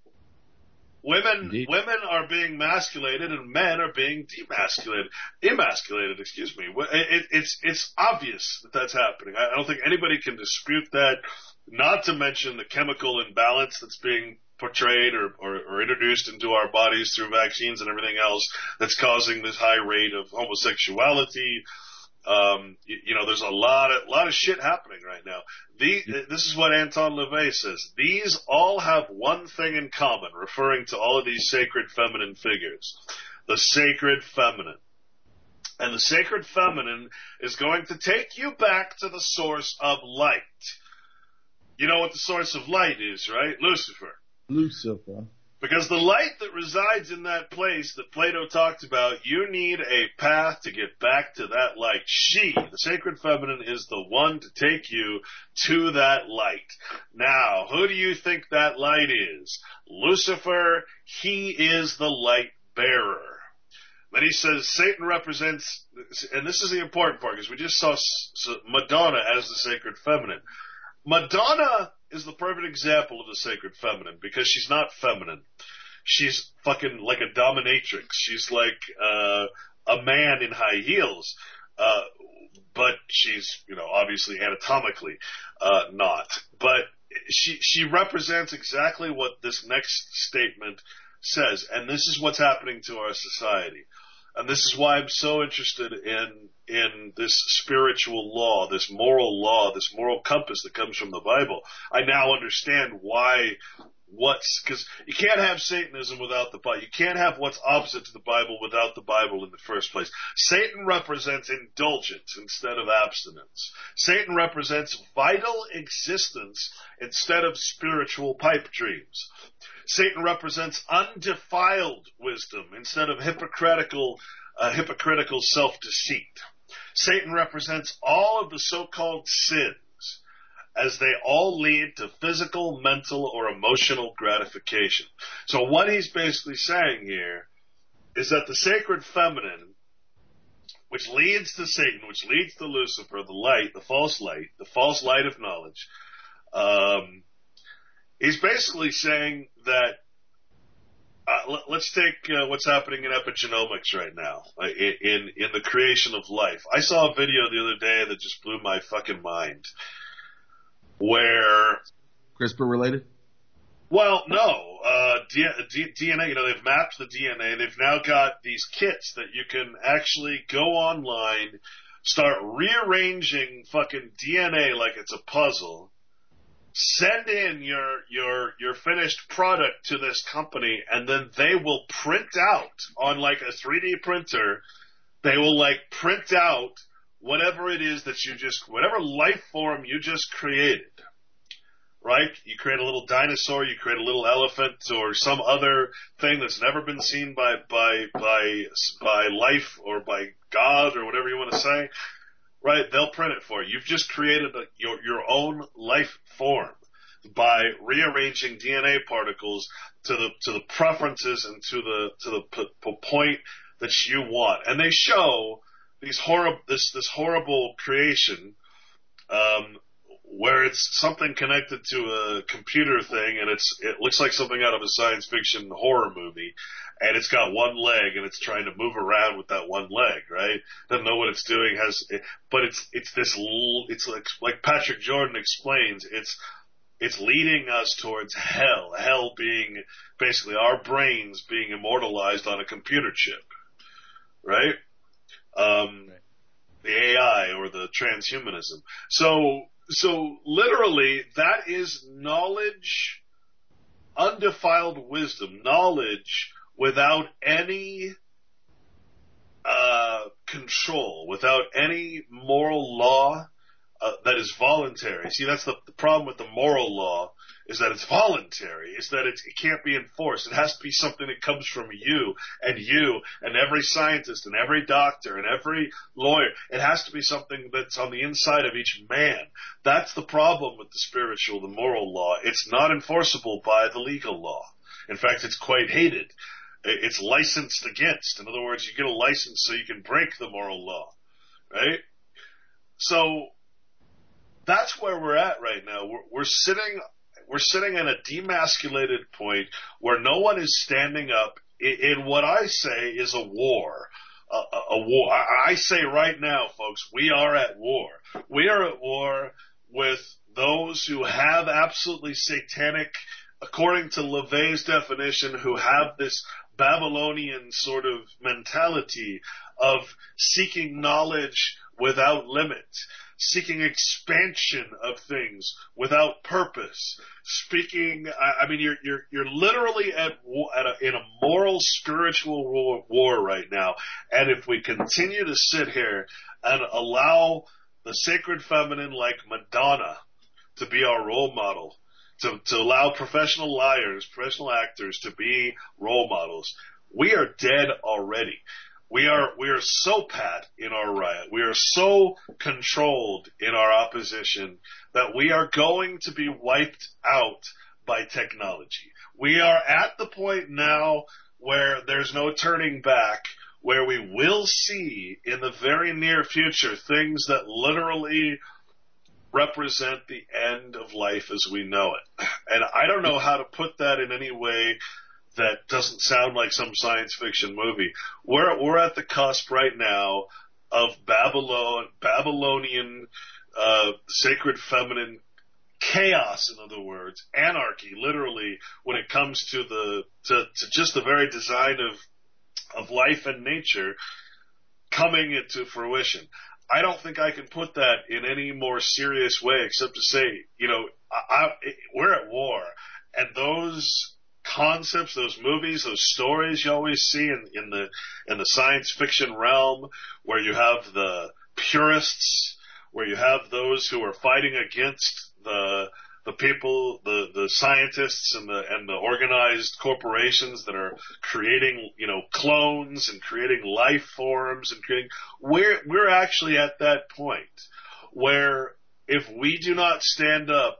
Women are being masculated, and men are being emasculated. Excuse me. It's obvious that that's happening. I don't think anybody can dispute that. Not to mention the chemical imbalance that's being portrayed or introduced into our bodies through vaccines and everything else that's causing this high rate of homosexuality. There's a lot of shit happening right now. This is what Anton LaVey says. These all have one thing in common, referring to all of these sacred feminine figures. The sacred feminine. And the sacred feminine is going to take you back to the source of light. You know what the source of light is, right? Lucifer. Because the light that resides in that place that Plato talked about, you need a path to get back to that light. She, the sacred feminine, is the one to take you to that light. Now, who do you think that light is? Lucifer, he is the light bearer. Then he says Satan represents, and this is the important part, because we just saw Madonna as the sacred feminine. Madonna is the perfect example of the sacred feminine because she's not feminine. She's fucking like a dominatrix. She's like a man in high heels, but she's obviously anatomically not. But she represents exactly what this next statement says, and this is what's happening to our society. And this is why I'm so interested in this spiritual law, this moral compass that comes from the Bible. I now understand because you can't have Satanism without the Bible. You can't have what's opposite to the Bible without the Bible in the first place. Satan represents indulgence instead of abstinence. Satan represents vital existence instead of spiritual pipe dreams. Satan represents undefiled wisdom instead of hypocritical self-deceit. Satan represents all of the so-called sins as they all lead to physical, mental, or emotional gratification. So what he's basically saying here is that the sacred feminine, which leads to Satan, which leads to Lucifer, the false light of knowledge, he's basically saying that let's take what's happening in epigenomics right now, in the creation of life. I saw a video the other day that just blew my fucking mind. Where CRISPR related? Well, no. DNA, they've mapped the DNA. They've now got these kits that you can actually go online, start rearranging fucking DNA like it's a puzzle, send in your finished product to this company, and then they will print out on like a 3D printer, they will like print out whatever it is that whatever life form you just created. Right? You create a little dinosaur, you create a little elephant, or some other thing that's never been seen by life or by God or whatever you want to say. Right? They'll print it for you. You've just created your own life form by rearranging DNA particles to the preferences and to the point that you want. And they show this horrible creation, where it's something connected to a computer thing, and it looks like something out of a science fiction horror movie, and it's got one leg, and it's trying to move around with that one leg, right? Doesn't know what it's doing, but it's like Patrick Jordan explains, it's leading us towards hell. Hell being basically our brains being immortalized on a computer chip, right? The AI or the transhumanism. So literally, that is knowledge, undefiled wisdom, knowledge without any control, without any moral law that is voluntary. See, that's the problem with the moral law, is that it's voluntary, is that it can't be enforced. It has to be something that comes from you and every scientist and every doctor and every lawyer. It has to be something that's on the inside of each man. That's the problem with the spiritual, the moral law. It's not enforceable by the legal law. In fact, it's quite hated. It's licensed against. In other words, you get a license so you can break the moral law, right? So that's where we're at right now. We're sitting at a demasculated point where no one is standing up in what I say is a war. A war. I say right now, folks, we are at war. We are at war with those who have absolutely satanic, according to LaVey's definition, who have this Babylonian sort of mentality of seeking knowledge without limit, seeking expansion of things without purpose. I mean, you're literally in a moral, spiritual war right now. And if we continue to sit here and allow the sacred feminine like Madonna to be our role model, to allow professional liars, professional actors to be role models, we are dead already. We are so pat in our riot. We are so controlled in our opposition that we are going to be wiped out by technology. We are at the point now where there's no turning back, where we will see in the very near future things that literally represent the end of life as we know it. And I don't know how to put that in any way that doesn't sound like some science fiction movie. We're at the cusp right now of Babylonian sacred feminine chaos, in other words, anarchy, literally, when it comes to just the very design of life and nature coming into fruition. I don't think I can put that in any more serious way except to say, we're at war, and those concepts, those movies, those stories you always see in the science fiction realm, where you have the purists, where you have those who are fighting against the people, the scientists and the organized corporations that are creating, clones and creating life forms and creating, we're actually at that point where if we do not stand up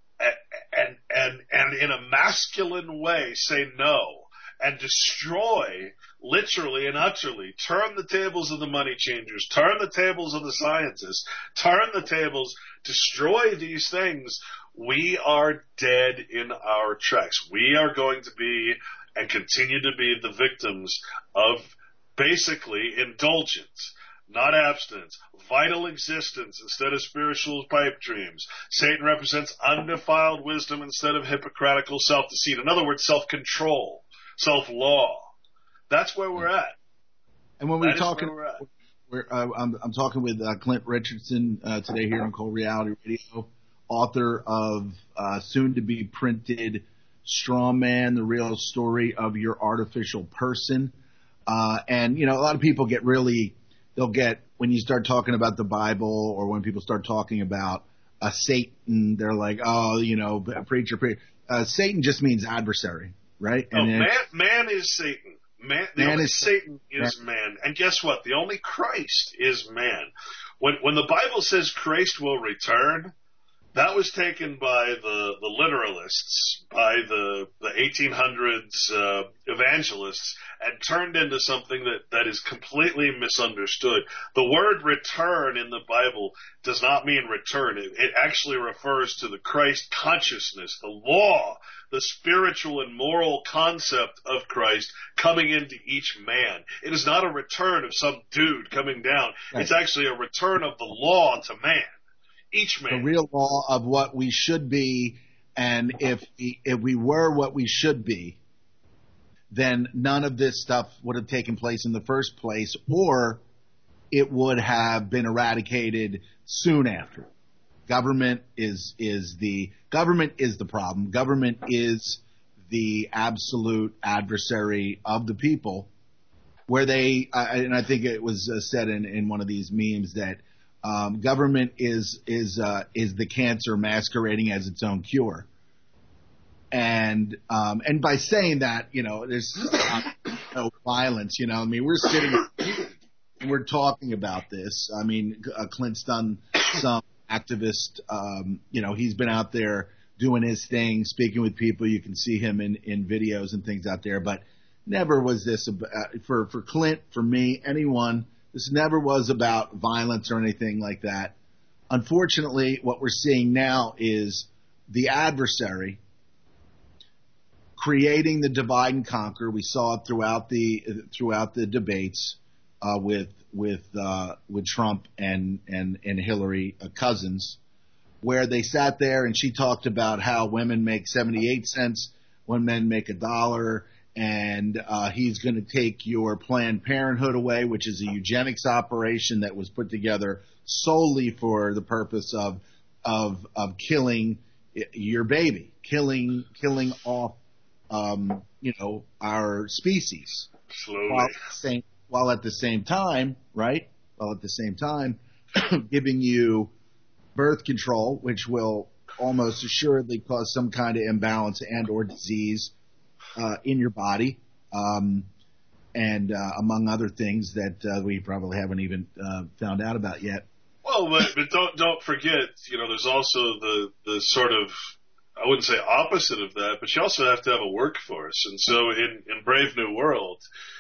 and in a masculine way say no and destroy, literally and utterly, turn the tables of the money changers, turn the tables of the scientists, turn the tables, destroy these things, we are dead in our tracks. We are going to be and continue to be the victims of basically indulgence, not abstinence, vital existence instead of spiritual pipe dreams. Satan represents undefiled wisdom instead of hypocritical self-deceit. In other words, self-control, self-law. That's where we're at. And when we're talking I'm talking with Clint Richardson today here on Cold Reality Radio, author of soon-to-be printed Strawman, the real story of your artificial person. And, you know, a lot of people when you start talking about the Bible or when people start talking about Satan, they're like, oh, you know, preacher. Satan just means adversary, right? And man is Satan. Satan is man. And guess what? The only Christ is man. When the Bible says Christ will return, that was taken by the literalists, by the 1800s evangelists, and turned into something that is completely misunderstood. The word return in the Bible does not mean return. It actually refers to the Christ consciousness, the law, the spiritual and moral concept of Christ coming into each man. It is not a return of some dude coming down. Right. It's actually a return of the law to man. Each man. The real law of what we should be, and if we were what we should be, then none of this stuff would have taken place in the first place, or it would have been eradicated soon after. Government is the problem. Government is the absolute adversary of the people. Where and I think it was said in one of these memes that government is the cancer masquerading as its own cure. And by saying that, you know, there's no violence. You know, I mean, we're sitting and we're talking about this. I mean, Clint's done some activist. You know, he's been out there doing his thing, speaking with people. You can see him in videos and things out there. But never was this for Clint, for me, anyone. This never was about violence or anything like that. Unfortunately, what we're seeing now is the adversary creating the divide and conquer. We saw it throughout the debates with Trump and Hillary cousins, where they sat there and she talked about how women make 78 cents when men make $1. And he's going to take your Planned Parenthood away, which is a eugenics operation that was put together solely for the purpose of killing your baby, killing off you know, our species. Slowly. While at the same time, right? While at the same time, giving you birth control, which will almost assuredly cause some kind of imbalance and or disease in your body, and among other things that we probably haven't even found out about yet. Well, but don't forget, you know, there's also the sort of, I wouldn't say opposite of that, but you also have to have a workforce. And so in Brave New World,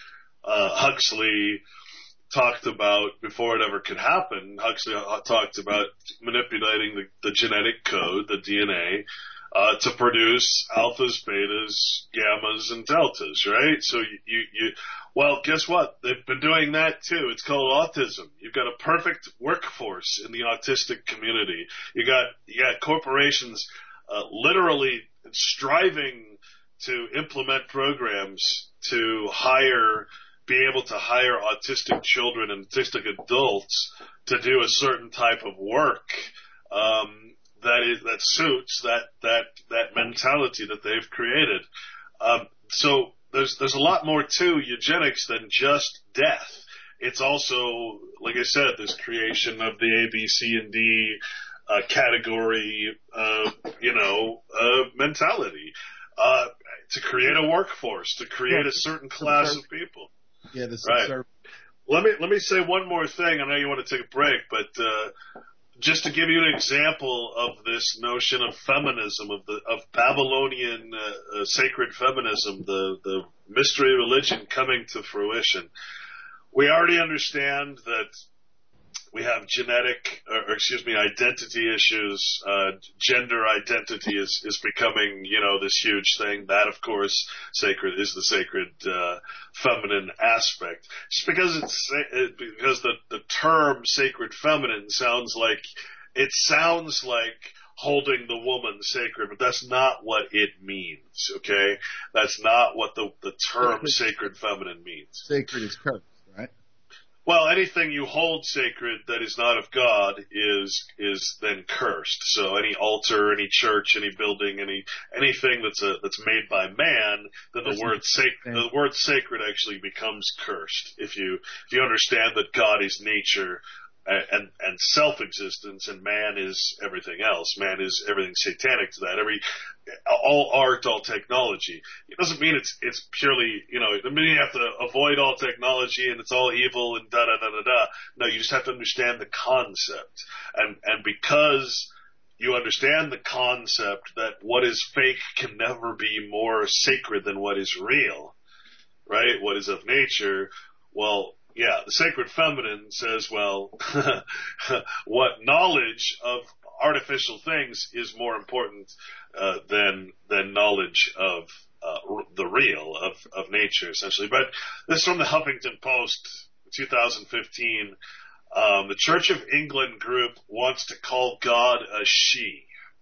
Huxley talked about, before it ever could happen, Huxley talked about manipulating the genetic code, the DNA, to produce alphas, betas, gammas, and deltas, right? So well, guess what? They've been doing that too. It's called autism. You've got a perfect workforce in the autistic community. You got corporations literally striving to implement programs to be able to hire autistic children and autistic adults to do a certain type of work. That suits that mentality that they've created. So there's a lot more to eugenics than just death. It's also, like I said, this creation of the A, B, C, and D category, mentality to create a workforce, to create a certain class of people. Yeah, this right. Let me say one more thing. I know you want to take a break, but just to give you an example of this notion of feminism, of Babylonian sacred feminism, the mystery religion coming to fruition, we already understand that we have identity issues. Gender identity is becoming, this huge thing. That, of course, is the sacred feminine aspect. Just because the term sacred feminine sounds like holding the woman sacred, but that's not what it means. Okay, that's not what the term sacred feminine means. Sacred is cursed, right? Well, anything you hold sacred that is not of God is then cursed. So any altar, any church, any building, anything that's made by man, then the word sacred actually becomes cursed. If you understand that God is nature and self-existence, and man is everything else. Man is everything satanic to that. All art, all technology. It doesn't mean it's purely, it doesn't mean you have to avoid all technology and it's all evil and da-da-da-da-da. No, you just have to understand the concept. And because you understand the concept that what is fake can never be more sacred than what is real, right? What is of nature, well, yeah, the sacred feminine says, well, what knowledge of artificial things is more important than knowledge of the real of nature, essentially. But this is from the Huffington Post, 2015. The Church of England group wants to call God a she.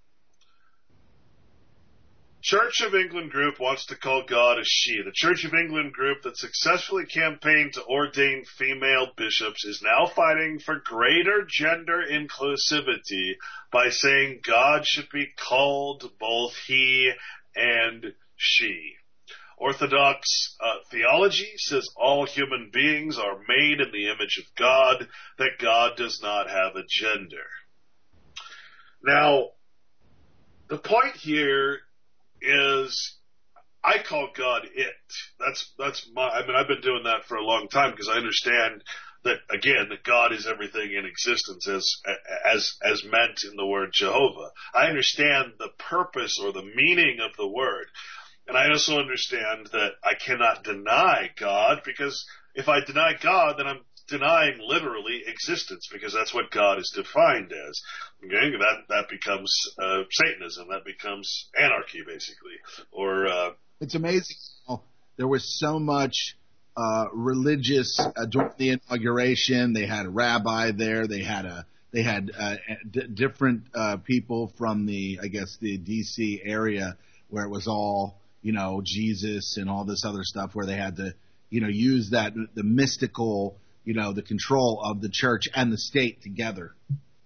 Church of England group wants to call God a she. The Church of England group that successfully campaigned to ordain female bishops is now fighting for greater gender inclusivity by saying God should be called both he and she. Orthodox theology says all human beings are made in the image of God, that God does not have a gender. Now, the point here is I call God it. That's I've been doing that for a long time because I understand that, again, that God is everything in existence as meant in the word Jehovah. I understand the purpose or the meaning of the word. And I also understand that I cannot deny God, because if I deny God, then I'm denying literally existence, because that's what God is defined as. Okay? That becomes Satanism. That becomes anarchy, basically. Or it's amazing. There was so much religious during the inauguration. They had a rabbi there. They had different people from the D.C. area where it was all, Jesus and all this other stuff, where they had to, use the mystical, the control of the church and the state together.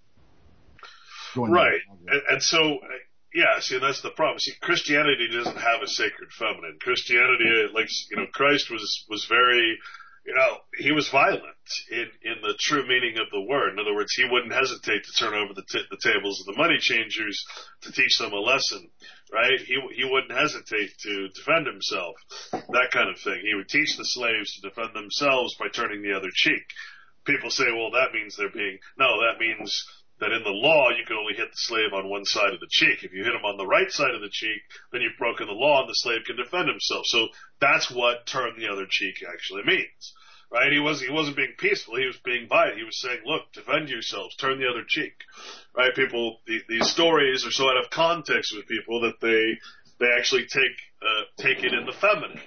Right. And so, see, that's the problem. See, Christianity doesn't have a sacred feminine. Christianity, Christ was very, he was violent in the true meaning of the word. In other words, he wouldn't hesitate to turn over the tables of the money changers to teach them a lesson, right? He wouldn't hesitate to defend himself, that kind of thing. He would teach the slaves to defend themselves by turning the other cheek. People say, well, that means that means that in the law you can only hit the slave on one side of the cheek. If you hit him on the right side of the cheek, then you've broken the law and the slave can defend himself. So that's what turn the other cheek actually means. Right? He wasn't being peaceful. He was being violent. He was saying, look, defend yourselves, turn the other cheek. Right? People, these stories are so out of context with people that they actually take it in the feminine,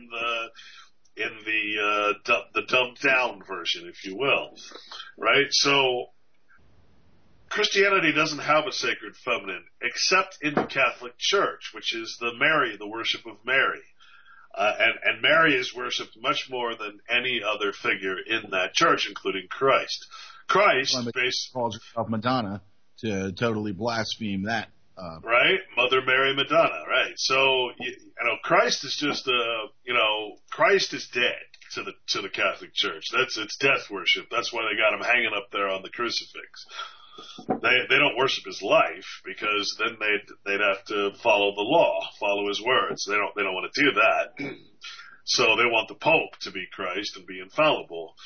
in the dumbed down version, if you will. Right? So Christianity doesn't have a sacred feminine except in the Catholic Church, which is the worship of Mary. And Mary is worshipped much more than any other figure in that church, including Christ. Christ calls herself Madonna to totally blaspheme that. Right? Mother Mary Madonna, right. So, Christ is just, Christ is dead to the Catholic Church. It's death worship. That's why they got him hanging up there on the crucifix. They don't worship his life, because then they'd have to follow the law, follow his words. They don't want to do that. So they want the Pope to be Christ and be infallible.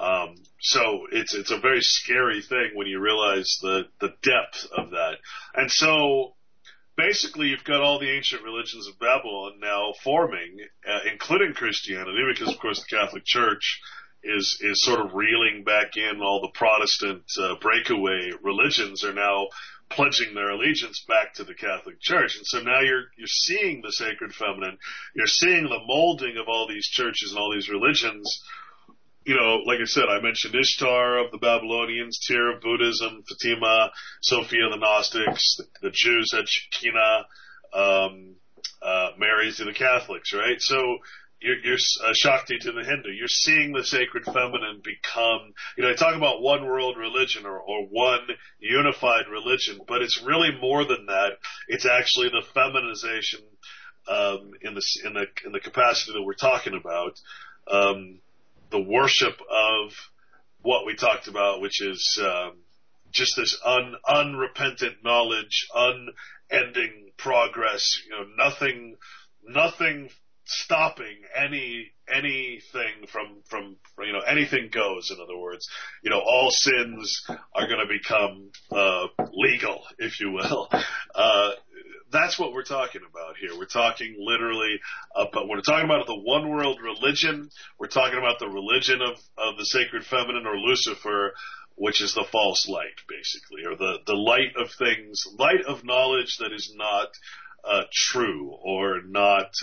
So it's a very scary thing when you realize the depth of that. And so basically you've got all the ancient religions of Babylon now forming, including Christianity, because of course the Catholic Church is sort of reeling back in. All the Protestant breakaway religions are now pledging their allegiance back to the Catholic Church. And so now you're seeing the sacred feminine. You're seeing the molding of all these churches and all these religions. Like I said, I mentioned Ishtar of the Babylonians, Tyr of Buddhism, Fatima, Sophia of the Gnostics, the Jews had Shekinah, Mary's to the Catholics, right? So you're Shakti to the Hindu. You're seeing the sacred feminine become, they talk about one world religion or one unified religion, but it's really more than that. It's actually the feminization, in the capacity that we're talking about, the worship of what we talked about, which is, just this unrepentant knowledge, unending progress, nothing stopping anything from anything goes. In other words, all sins are going to become legal, if you will. That's what we're talking about here. We're talking literally but we're talking about the one world religion. We're talking about the religion of the sacred feminine, or Lucifer, which is the false light, basically, or the light of things, light of knowledge that is not true, or not,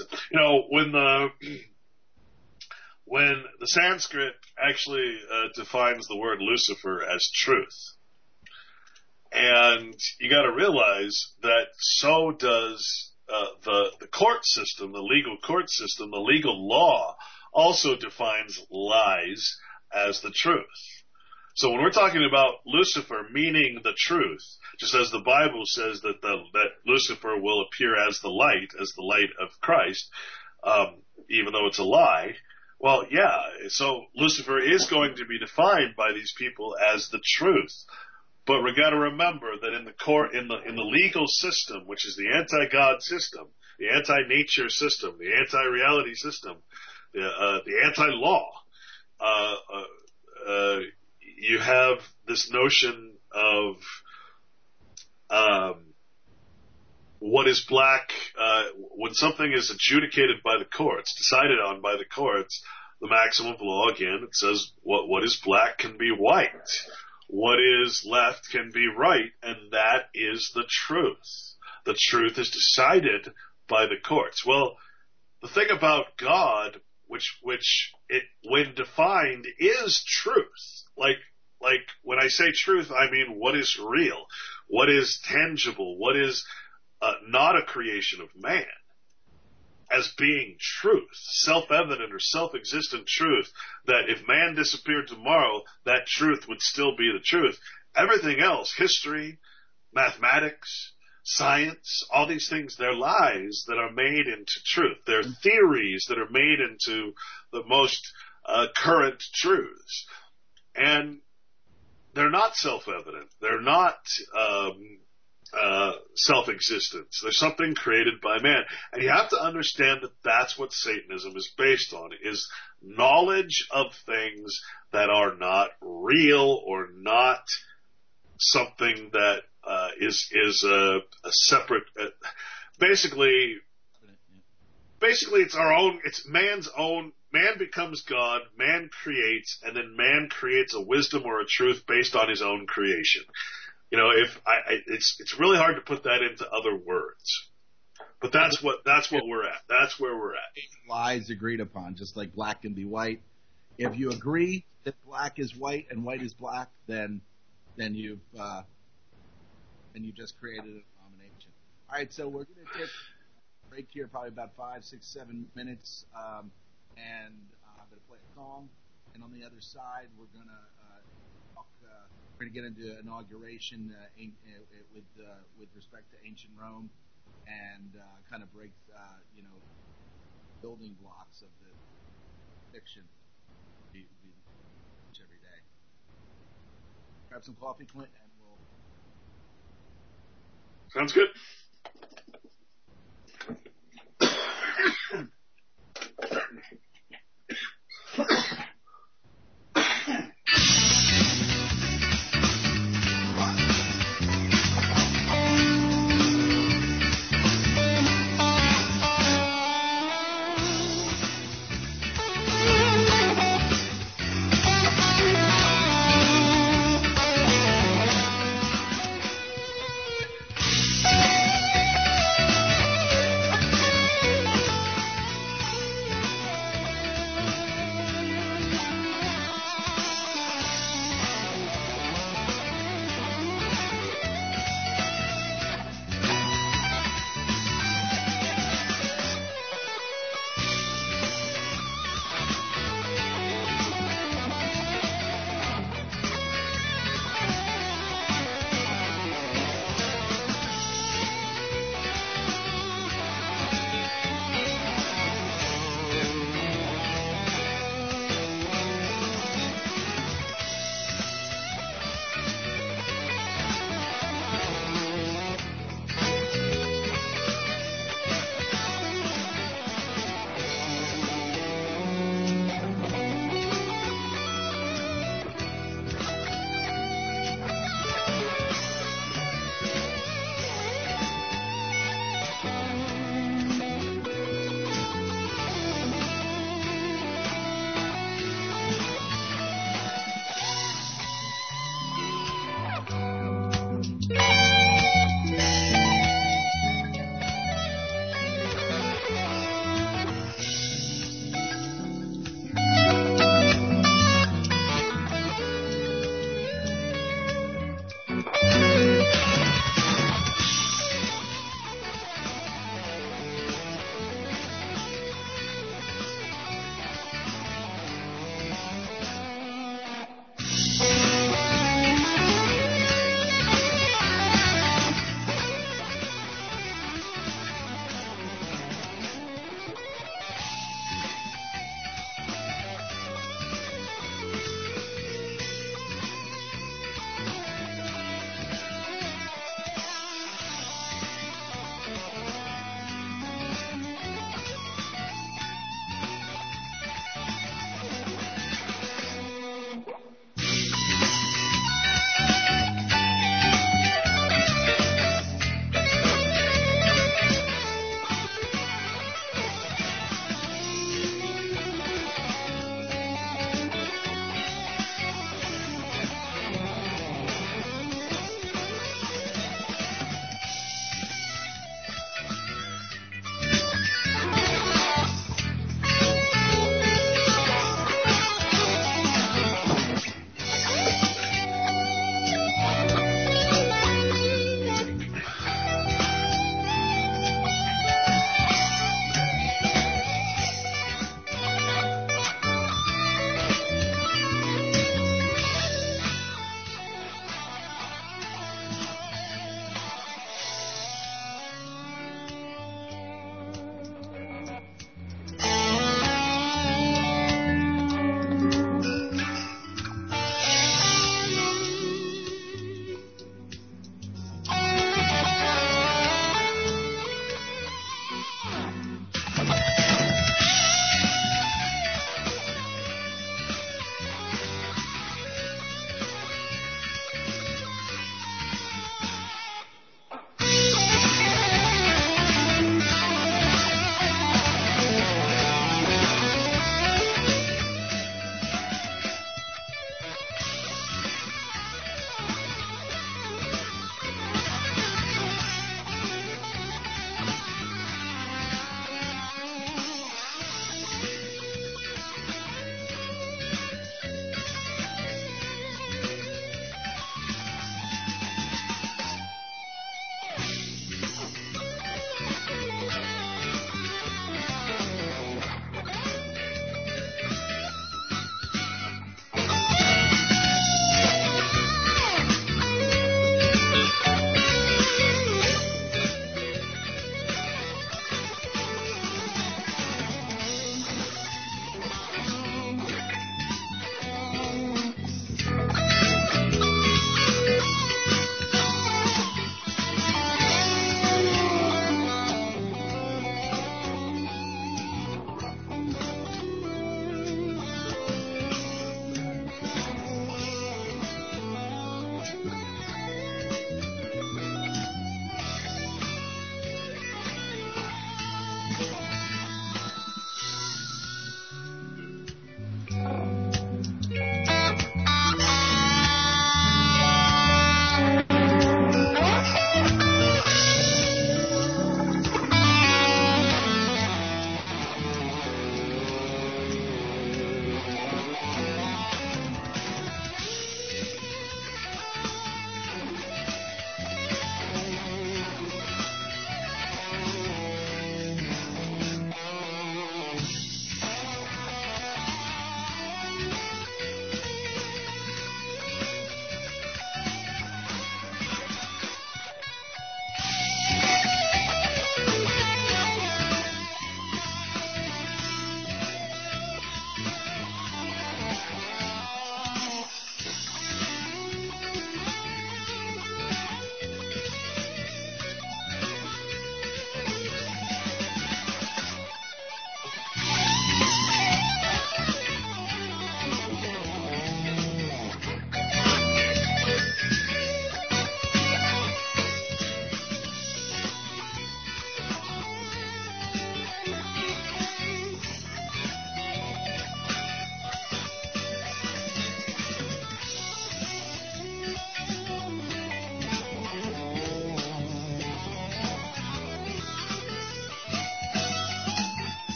when the Sanskrit actually defines the word Lucifer as truth. And you got to realize that so does the court system, the legal court system, the legal law also defines lies as the truth. So when we're talking about Lucifer meaning the truth, just as the Bible says that Lucifer will appear as the light of Christ, even though it's a lie, well, yeah, so Lucifer is going to be defined by these people as the truth. But we got to remember that in the court, in the legal system, which is the anti-God system, the anti-nature system, the anti-reality system, the anti-law, you have this notion of what is black. When something is adjudicated by the courts, decided on by the courts, the maxim of law, again, it says what is black can be white. What is left can be right, and that is the truth. The truth is decided by the courts. Well, the thing about God, which it, when defined, is truth. Like when I say truth, I mean what is real, what is tangible, what is not a creation of man, as being truth, self-evident or self-existent truth, that if man disappeared tomorrow, that truth would still be the truth. Everything else, history, mathematics, science, all these things, they're lies that are made into truth. They're theories that are made into the most current truths. And they're not self-evident. They're not self-existent. There's something created by man. And you have to understand that that's what Satanism is based on, is knowledge of things that are not real, or not something that is a separate. Basically, it's our own. It's man's own. Man becomes God. Man creates, and then man creates a wisdom or a truth based on his own creation. It's really hard to put that into other words, but that's what we're at. That's where we're at. Lies agreed upon, just like black can be white. If you agree that black is white and white is black, then you've just created an abomination. All right, so we're going to take a break here, probably about 5, 6, 7 minutes, and I'm going to play a song. And on the other side, we're going to talk. We're going to get into inauguration with respect to ancient Rome, and kind of break building blocks of the fiction we teach every day. Grab some coffee, Clint, and we'll. Sounds good.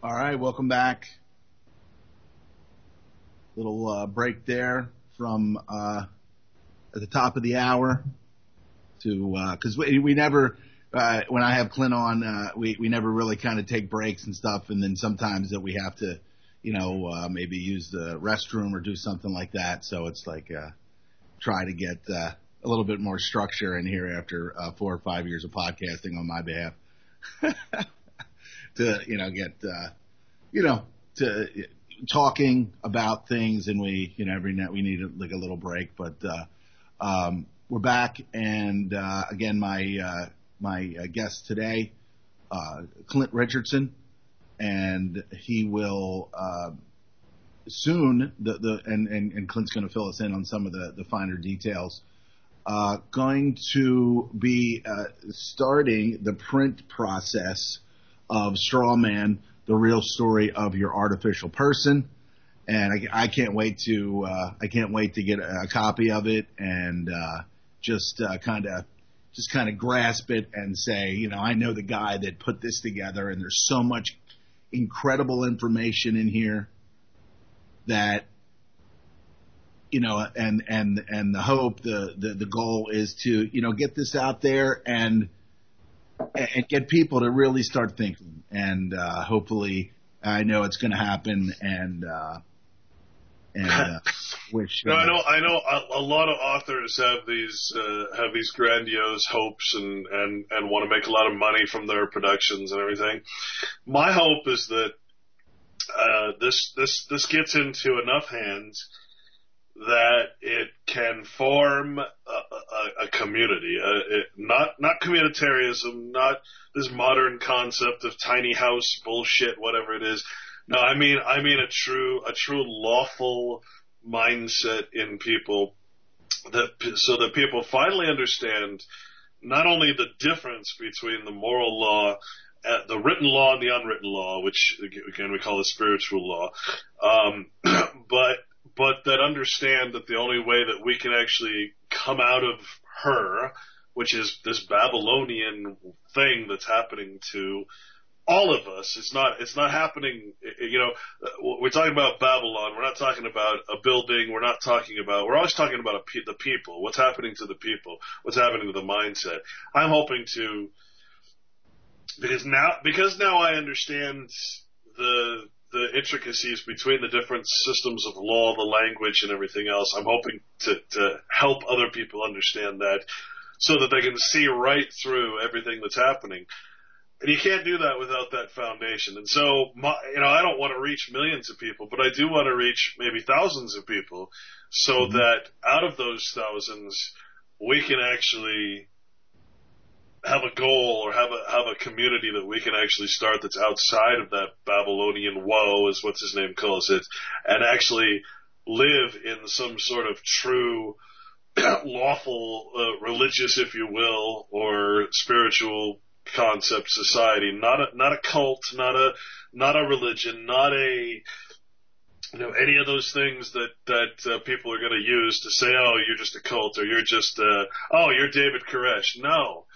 All right, welcome back. Little break there from at the top of the hour to because we never when I have Clint on we never really kind of take breaks and stuff, and then sometimes that we have to maybe use the restroom or do something like that. So it's like try to get a little bit more structure in here after 4 or 5 years of podcasting on my behalf. To get to talking about things, and we every night we need like a little break, but we're back, and again my guest today, Clint Richardson, and he will soon and Clint's going to fill us in on some of the finer details. Going to be starting the print process of Straw Man, the real story of your artificial person, and I can't wait to get a copy of it and just kind of grasp it and say, I know the guy that put this together, and there's so much incredible information in here that and the hope, the goal is to get this out there and get people to really start thinking, and hopefully, I know it's going to happen, and wish. I know a lot of authors have these grandiose hopes and want to make a lot of money from their productions and everything. My hope is that this gets into enough hands that it can form a community, not communitarianism, not this modern concept of tiny house bullshit, whatever it is. No, I mean a true lawful mindset in people, so that people finally understand not only the difference between the moral law, the written law and the unwritten law, which again we call the spiritual law, but that understand that the only way that we can actually come out of her, which is this Babylonian thing that's happening to all of us. It's not happening, we're talking about Babylon. We're not talking about a building. We're always talking about the people. What's happening to the people? What's happening to the mindset? I'm hoping to, because now I understand the intricacies between the different systems of law, the language, and everything else. I'm hoping to help other people understand that, so that they can see right through everything that's happening. And you can't do that without that foundation. And so, I don't want to reach millions of people, but I do want to reach maybe thousands of people, so that out of those thousands, we can actually have a goal, or have a community that we can actually start that's outside of that Babylonian woe, is what's his name calls it, and actually live in some sort of true lawful religious, if you will, or spiritual concept society, not a cult, not a religion, not a any of those things that people are going to use to say, oh, you're just a cult, or you're just you're David Koresh. No.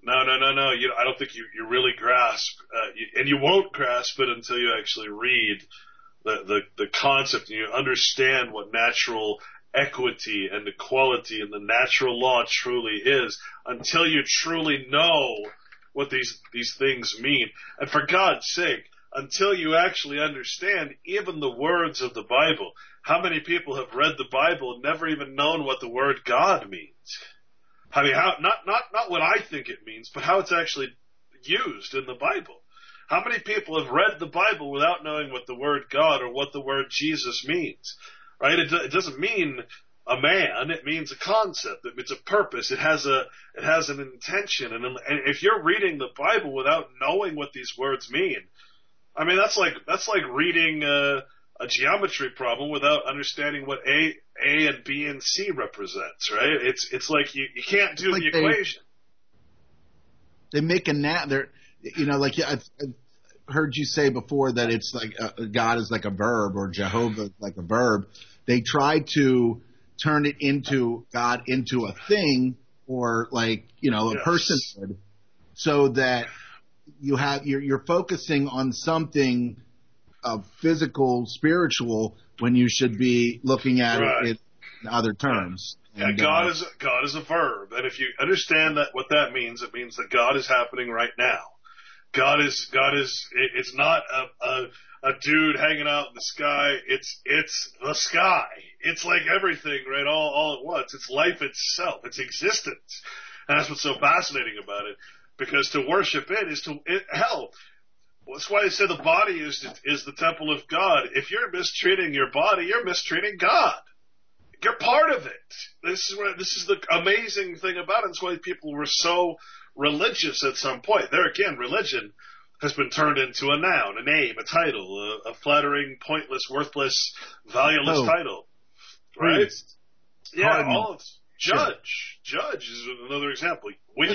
I don't think you really grasp, and you won't grasp it until you actually read the concept, and you understand what natural equity and equality and the natural law truly is, until you truly know what these things mean. And for God's sake, until you actually understand even the words of the Bible. How many people have read the Bible and never even known what the word God means? I mean, not what I think it means, but how it's actually used in the Bible. How many people have read the Bible without knowing what the word God or what the word Jesus means? Right? It doesn't mean a man. It means a concept. It's a purpose. It has an intention. And if you're reading the Bible without knowing what these words mean, I mean, that's like reading a geometry problem without understanding what A and B and C represents, right? It's like you can't do the equation. They make I've heard you say before that it's like God is like a verb, or Jehovah is like a verb. They try to turn it into God into a thing, or a personhood, so that you're focusing on something of physical, spiritual, when you should be looking at it in other terms. And, God is a verb, and if you understand that what that means, it means that God is happening right now. God is. It's not a dude hanging out in the sky. It's the sky. It's like everything, right? All at once. It's life itself. It's existence, and that's what's so fascinating about it. Because to worship it is hell. That's why they say the body is the temple of God. If you're mistreating your body, you're mistreating God. You're part of it. This is the amazing thing about it. That's why people were so religious at some point. There again, religion has been turned into a noun, a name, a title, a flattering, pointless, worthless, valueless title. Right? Priest. Yeah, Cardinal. all of judge. Judge is another example. When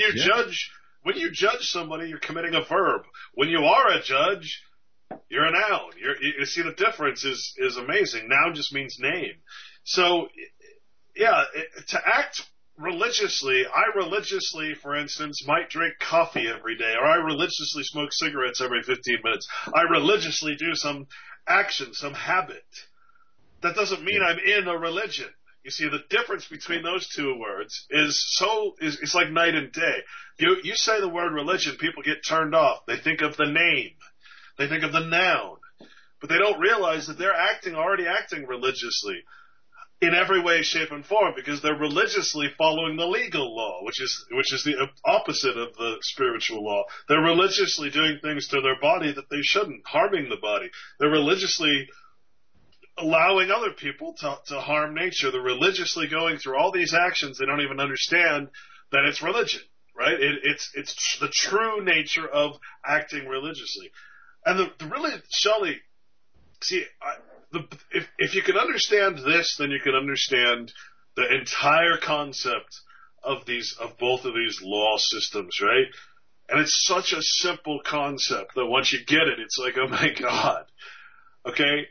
you judge somebody, you're committing a verb. When you are a judge, you're a noun. You see, the difference is amazing. Noun just means name. So, yeah, to act religiously, I religiously, for instance, might drink coffee every day, or I religiously smoke cigarettes every 15 minutes. I religiously do some action, some habit. That doesn't mean I'm in a religion. You see, the difference between those two words is like night and day. You say the word religion, people get turned off. They think of the name. They think of the noun. But they don't realize that they're already acting religiously in every way, shape, and form, because they're religiously following the legal law, which is the opposite of the spiritual law. They're religiously doing things to their body that they shouldn't, harming the body. They're religiously allowing other people to harm nature. They're religiously going through all these actions. They don't even understand that it's religion, right? It's the true nature of acting religiously. And the really, Shelley, see, if you can understand this, then you can understand the entire concept of both of these law systems, right? And it's such a simple concept that once you get it, it's like, oh my God. Okay?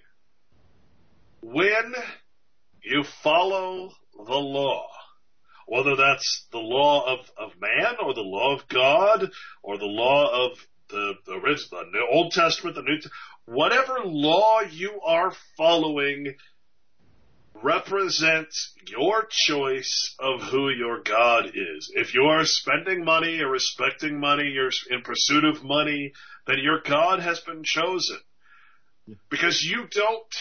When you follow the law, whether that's the law of man or the law of God or the law of the original, the Old Testament, the New Testament, whatever law you are following represents your choice of who your God is. If you are spending money or respecting money, you're in pursuit of money, then your God has been chosen. Because you don't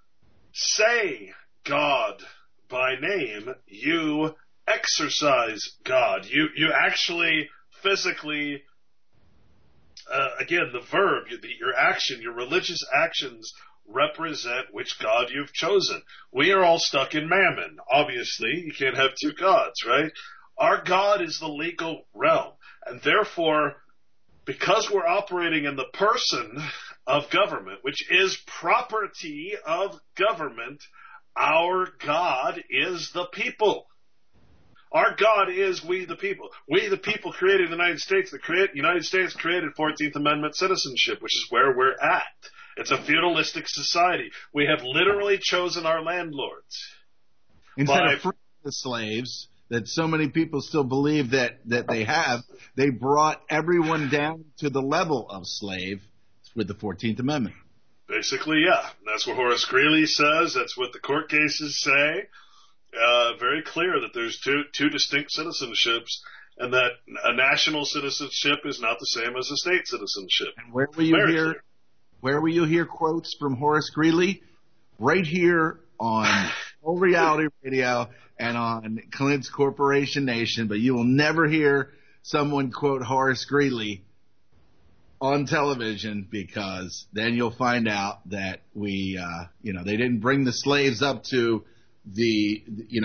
say God by name, you exercise God. You actually physically, again, the verb, your action, your religious actions represent which God you've chosen. We are all stuck in mammon. Obviously, you can't have two gods, right? Our God is the legal realm. And therefore, because we're operating in the person of government, which is property of government, our God is the people. Our God is we the people. We the people created the United States. The United States created 14th Amendment citizenship, which is where we're at. It's a feudalistic society. We have literally chosen our landlords. Instead of freeing the slaves that so many people still believe that they have, they brought everyone down to the level of slave with the 14th Amendment. Basically, yeah. That's what Horace Greeley says. That's what the court cases say. Very clear that there's two distinct citizenships, and that a national citizenship is not the same as a state citizenship. And where will you hear quotes from Horace Greeley? Right here on Full Reality Radio and on Clint's Corporation Nation, but you will never hear someone quote Horace Greeley on television, because then you'll find out that they didn't bring the slaves up to the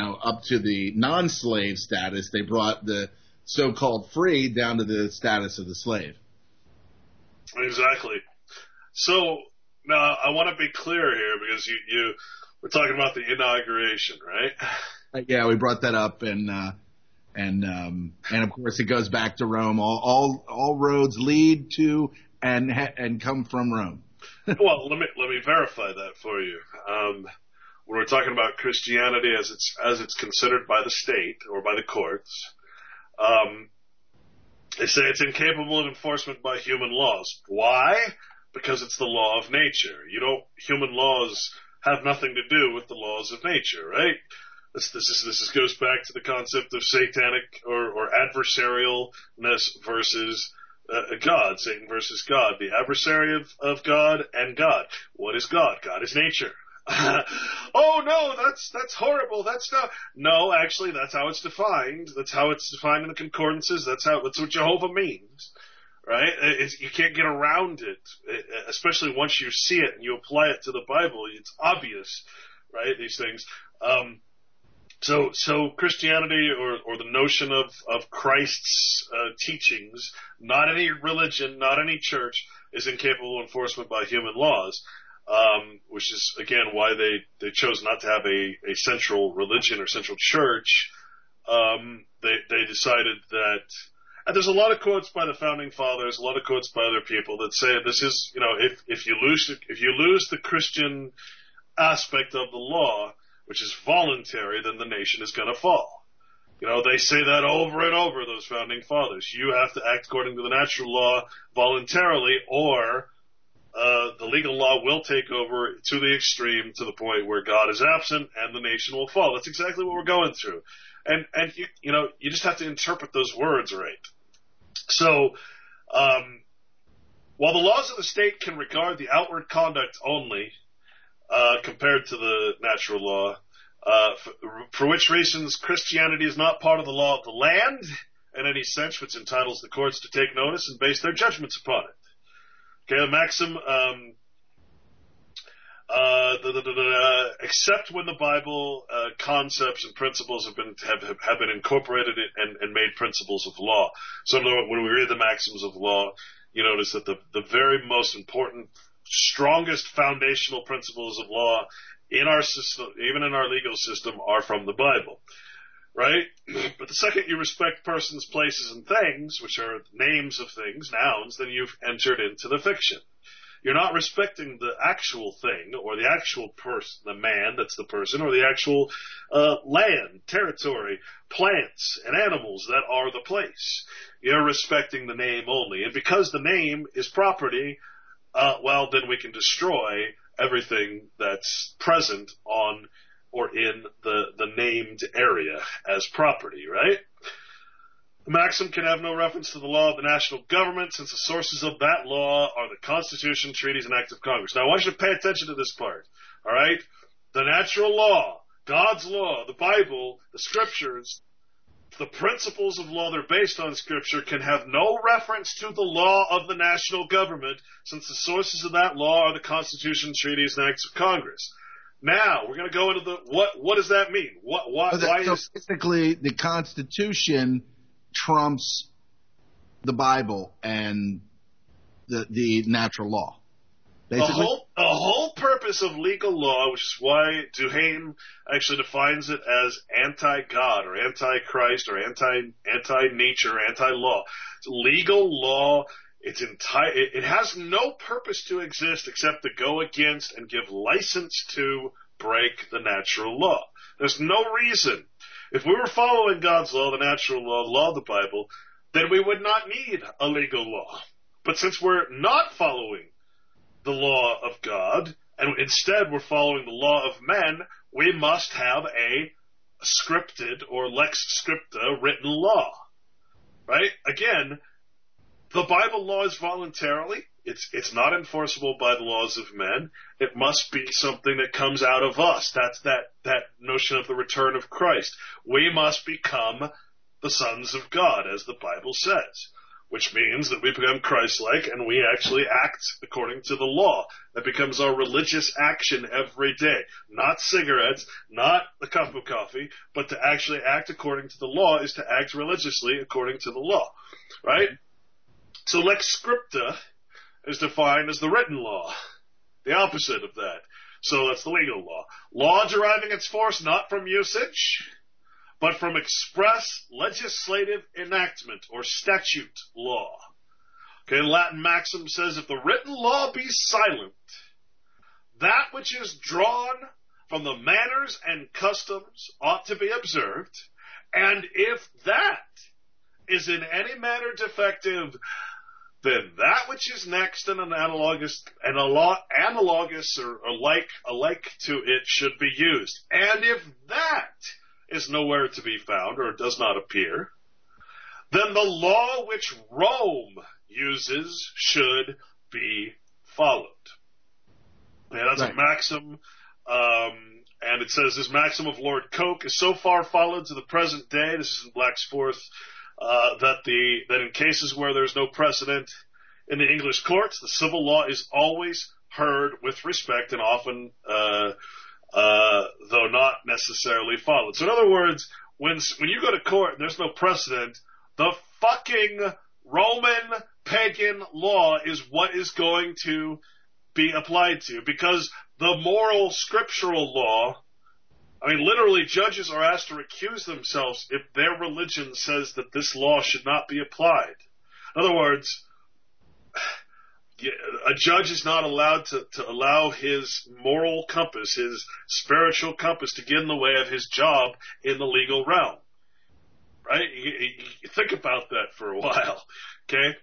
non-slave status. They brought the so-called free down to the status of the slave. Exactly. So now I want to be clear here, because we're talking about the inauguration, right? Yeah, we brought that up, and of course it goes back to Rome. All roads lead to and come from Rome. Well, let me verify that for you. When we're talking about Christianity as it's considered by the state or by the courts, they say it's incapable of enforcement by human laws. Why? because it's the law of nature. Human laws have nothing to do with the laws of nature, right? This goes back to the concept of satanic or adversarialness versus God, Satan versus God, the adversary of God and God. What is God? God is nature. Oh no, that's horrible. No, actually, that's how it's defined. That's how it's defined in the concordances. That's what Jehovah means, right? You can't get around it, especially once you see it and you apply it to the Bible. It's obvious, right? These things. So Christianity or the notion of Christ's teachings, not any religion, not any church, is incapable of enforcement by human laws. Which is, again, why they chose not to have a central religion or central church. They decided that, and there's a lot of quotes by the founding fathers, a lot of quotes by other people that say this is, if you lose the Christian aspect of the law, which is voluntary, then the nation is going to fall. They say that over and over, those founding fathers. You have to act according to the natural law voluntarily, or the legal law will take over to the extreme, to the point where God is absent and the nation will fall. That's exactly what we're going through. And you just have to interpret those words right. So, while the laws of the state can regard the outward conduct only, compared to the natural law, for which reasons Christianity is not part of the law of the land in any sense, which entitles the courts to take notice and base their judgments upon it. Okay, the maxim, except when the Bible concepts and principles have been incorporated and made principles of law. So when we read the maxims of law, you notice that the very most important, strongest foundational principles of law in our system, even in our legal system, are from the Bible. Right? But the second you respect persons, places, and things, which are names of things, nouns, then you've entered into the fiction. You're not respecting the actual thing, or the actual person, the man that's the person, or the actual land, territory, plants, and animals that are the place. You're respecting the name only. And because the name is property, then we can destroy everything that's present on or in the named area as property, right? The maxim can have no reference to the law of the national government, since the sources of that law are the Constitution, treaties, and acts of Congress. Now, I want you to pay attention to this part, all right? The natural law, God's law, the Bible, the Scriptures, the principles of law that are based on Scripture can have no reference to the law of the national government, since the sources of that law are the Constitution, treaties, and acts of Congress. Now, we're going to go into what does that mean? Basically, the Constitution trumps the Bible and the natural law. Basically. The whole purpose of legal law, which is why Duhame actually defines it as anti-God or anti-Christ or anti-nature, anti-law. It's legal law. It has no purpose to exist except to go against and give license to break the natural law. There's no reason. If we were following God's law, the natural law, the law of the Bible, then we would not need a legal law. But since we're not following the law of God, and instead we're following the law of men, we must have a scripted or lex scripta written law. Right? Again, the Bible law is voluntarily. It's not enforceable by the laws of men. It must be something that comes out of us. That's that notion of the return of Christ. We must become the sons of God, as the Bible says, which means that we become Christ-like and we actually act according to the law. That becomes our religious action every day. Not cigarettes, not a cup of coffee, but to actually act according to the law is to act religiously according to the law. Right? So lex scripta is defined as the written law, the opposite of that. So that's the legal law. Law deriving its force not from usage, but from express legislative enactment or statute law. Okay, Latin maxim says, if the written law be silent, that which is drawn from the manners and customs ought to be observed, and if that is in any manner defective, then that which is next and analogous or alike to it should be used. And if that is nowhere to be found or does not appear, then the law which Rome uses should be followed. Yeah, that's right. A maxim, and it says this maxim of Lord Coke is so far followed to the present day. This is in Black's Fourth. That in cases where there's no precedent in the English courts, the civil law is always heard with respect and often, though not necessarily followed. So in other words, when you go to court and there's no precedent, the fucking Roman pagan law is what is going to be applied to, because the moral scriptural law, I mean, literally, judges are asked to recuse themselves if their religion says that this law should not be applied. In other words, a judge is not allowed to allow his moral compass, his spiritual compass, to get in the way of his job in the legal realm. Right? You think about that for a while. Okay?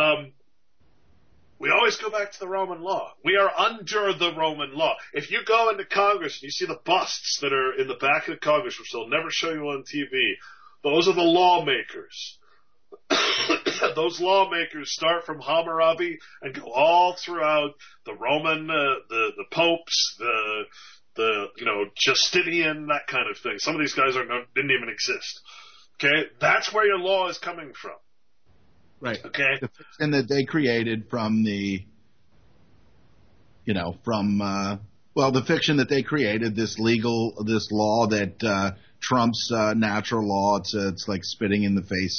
We always go back to the Roman law. We are under the Roman law. If you go into Congress and you see the busts that are in the back of the Congress, which they'll never show you on TV, those are the lawmakers. Those lawmakers start from Hammurabi and go all throughout the Roman, the popes, the Justinian, that kind of thing. Some of these guys didn't even exist. Okay, that's where your law is coming from. Right. Okay. The fiction that they created from the fiction that they created, this law that trumps natural law. It's like spitting in the face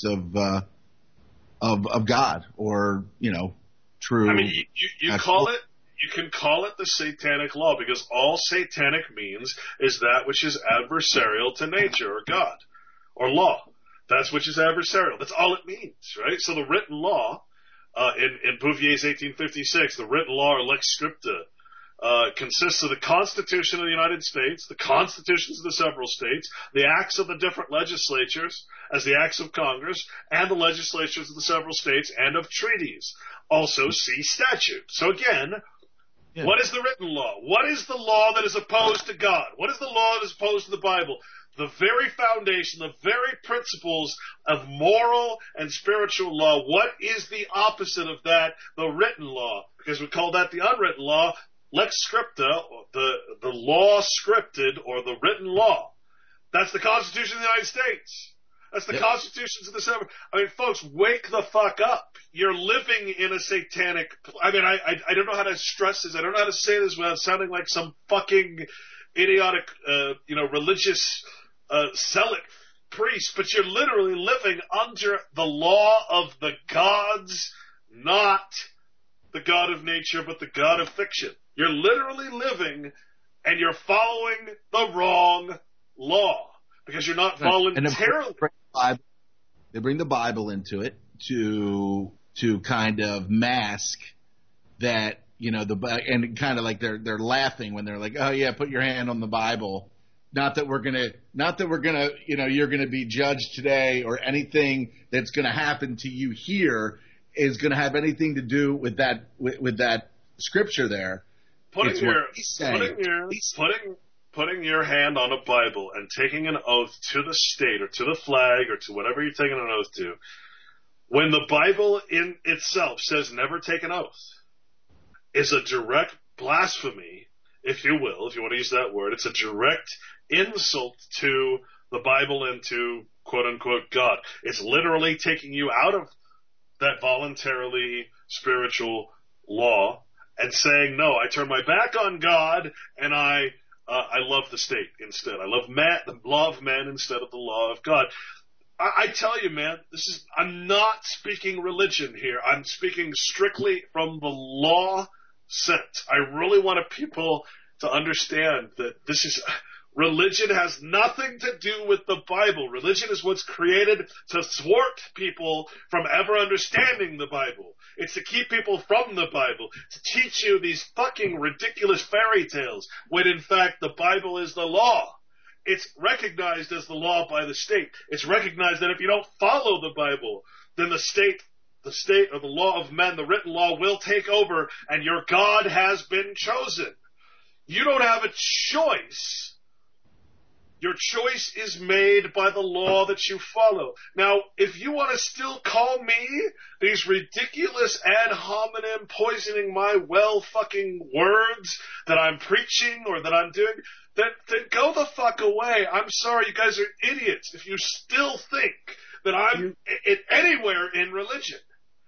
of God, or true. I mean, you can call it the satanic law, because all satanic means is that which is adversarial to nature or God or law. That's which is adversarial. That's all it means, right? So the written law, in Bouvier's 1856, the written law, or lex scripta, consists of the Constitution of the United States, the constitutions of the several states, the acts of the different legislatures as the acts of Congress, and the legislatures of the several states, and of treaties. Also, see statute. So again, What is the written law? What is the law that is opposed to God? What is the law that is opposed to the Bible? The very foundation, the very principles of moral and spiritual law. What is the opposite of that? The written law. Because we call that the unwritten law, lex scripta, the law scripted, or the written law. That's the Constitution of the United States. That's the constitutions of the seven. I mean, folks, wake the fuck up. You're living in a satanic. I mean, I don't know how to stress this. I don't know how to say this without sounding like some fucking idiotic, religious zealot priest. But you're literally living under the law of the gods, not the God of nature, but the God of fiction. You're literally living, and you're following the wrong law. Because you're not voluntarily. They bring the Bible into it to kind of mask that, and kind of like they're laughing when they're like, oh yeah, put your hand on the Bible. Not that we're gonna, you're gonna be judged today, or anything that's gonna happen to you here is gonna have anything to do with that scripture there. Putting your hand on a Bible and taking an oath to the state or to the flag or to whatever you're taking an oath to, when the Bible in itself says never take an oath, is a direct blasphemy, if you will, if you want to use that word. It's a direct insult to the Bible and to quote-unquote God. It's literally taking you out of that voluntarily spiritual law and saying, no, I turn my back on God and I love the state instead. I love the law of man instead of the law of God. I tell you, man, I'm not speaking religion here. I'm speaking strictly from the law sense. I really want people to understand that religion has nothing to do with the Bible. Religion is what's created to thwart people from ever understanding the Bible. It's to keep people from the Bible, to teach you these fucking ridiculous fairy tales, when in fact the Bible is the law. It's recognized as the law by the state. It's recognized that if you don't follow the Bible, then the state the state or the law of men, the written law, will take over, and your God has been chosen. You don't have a choice. Your choice is made by the law that you follow. Now, if you want to still call me these ridiculous ad hominem poisoning my well-fucking words that I'm preaching or that I'm doing, then go the fuck away. I'm sorry, you guys are idiots if you still think that I'm anywhere in religion.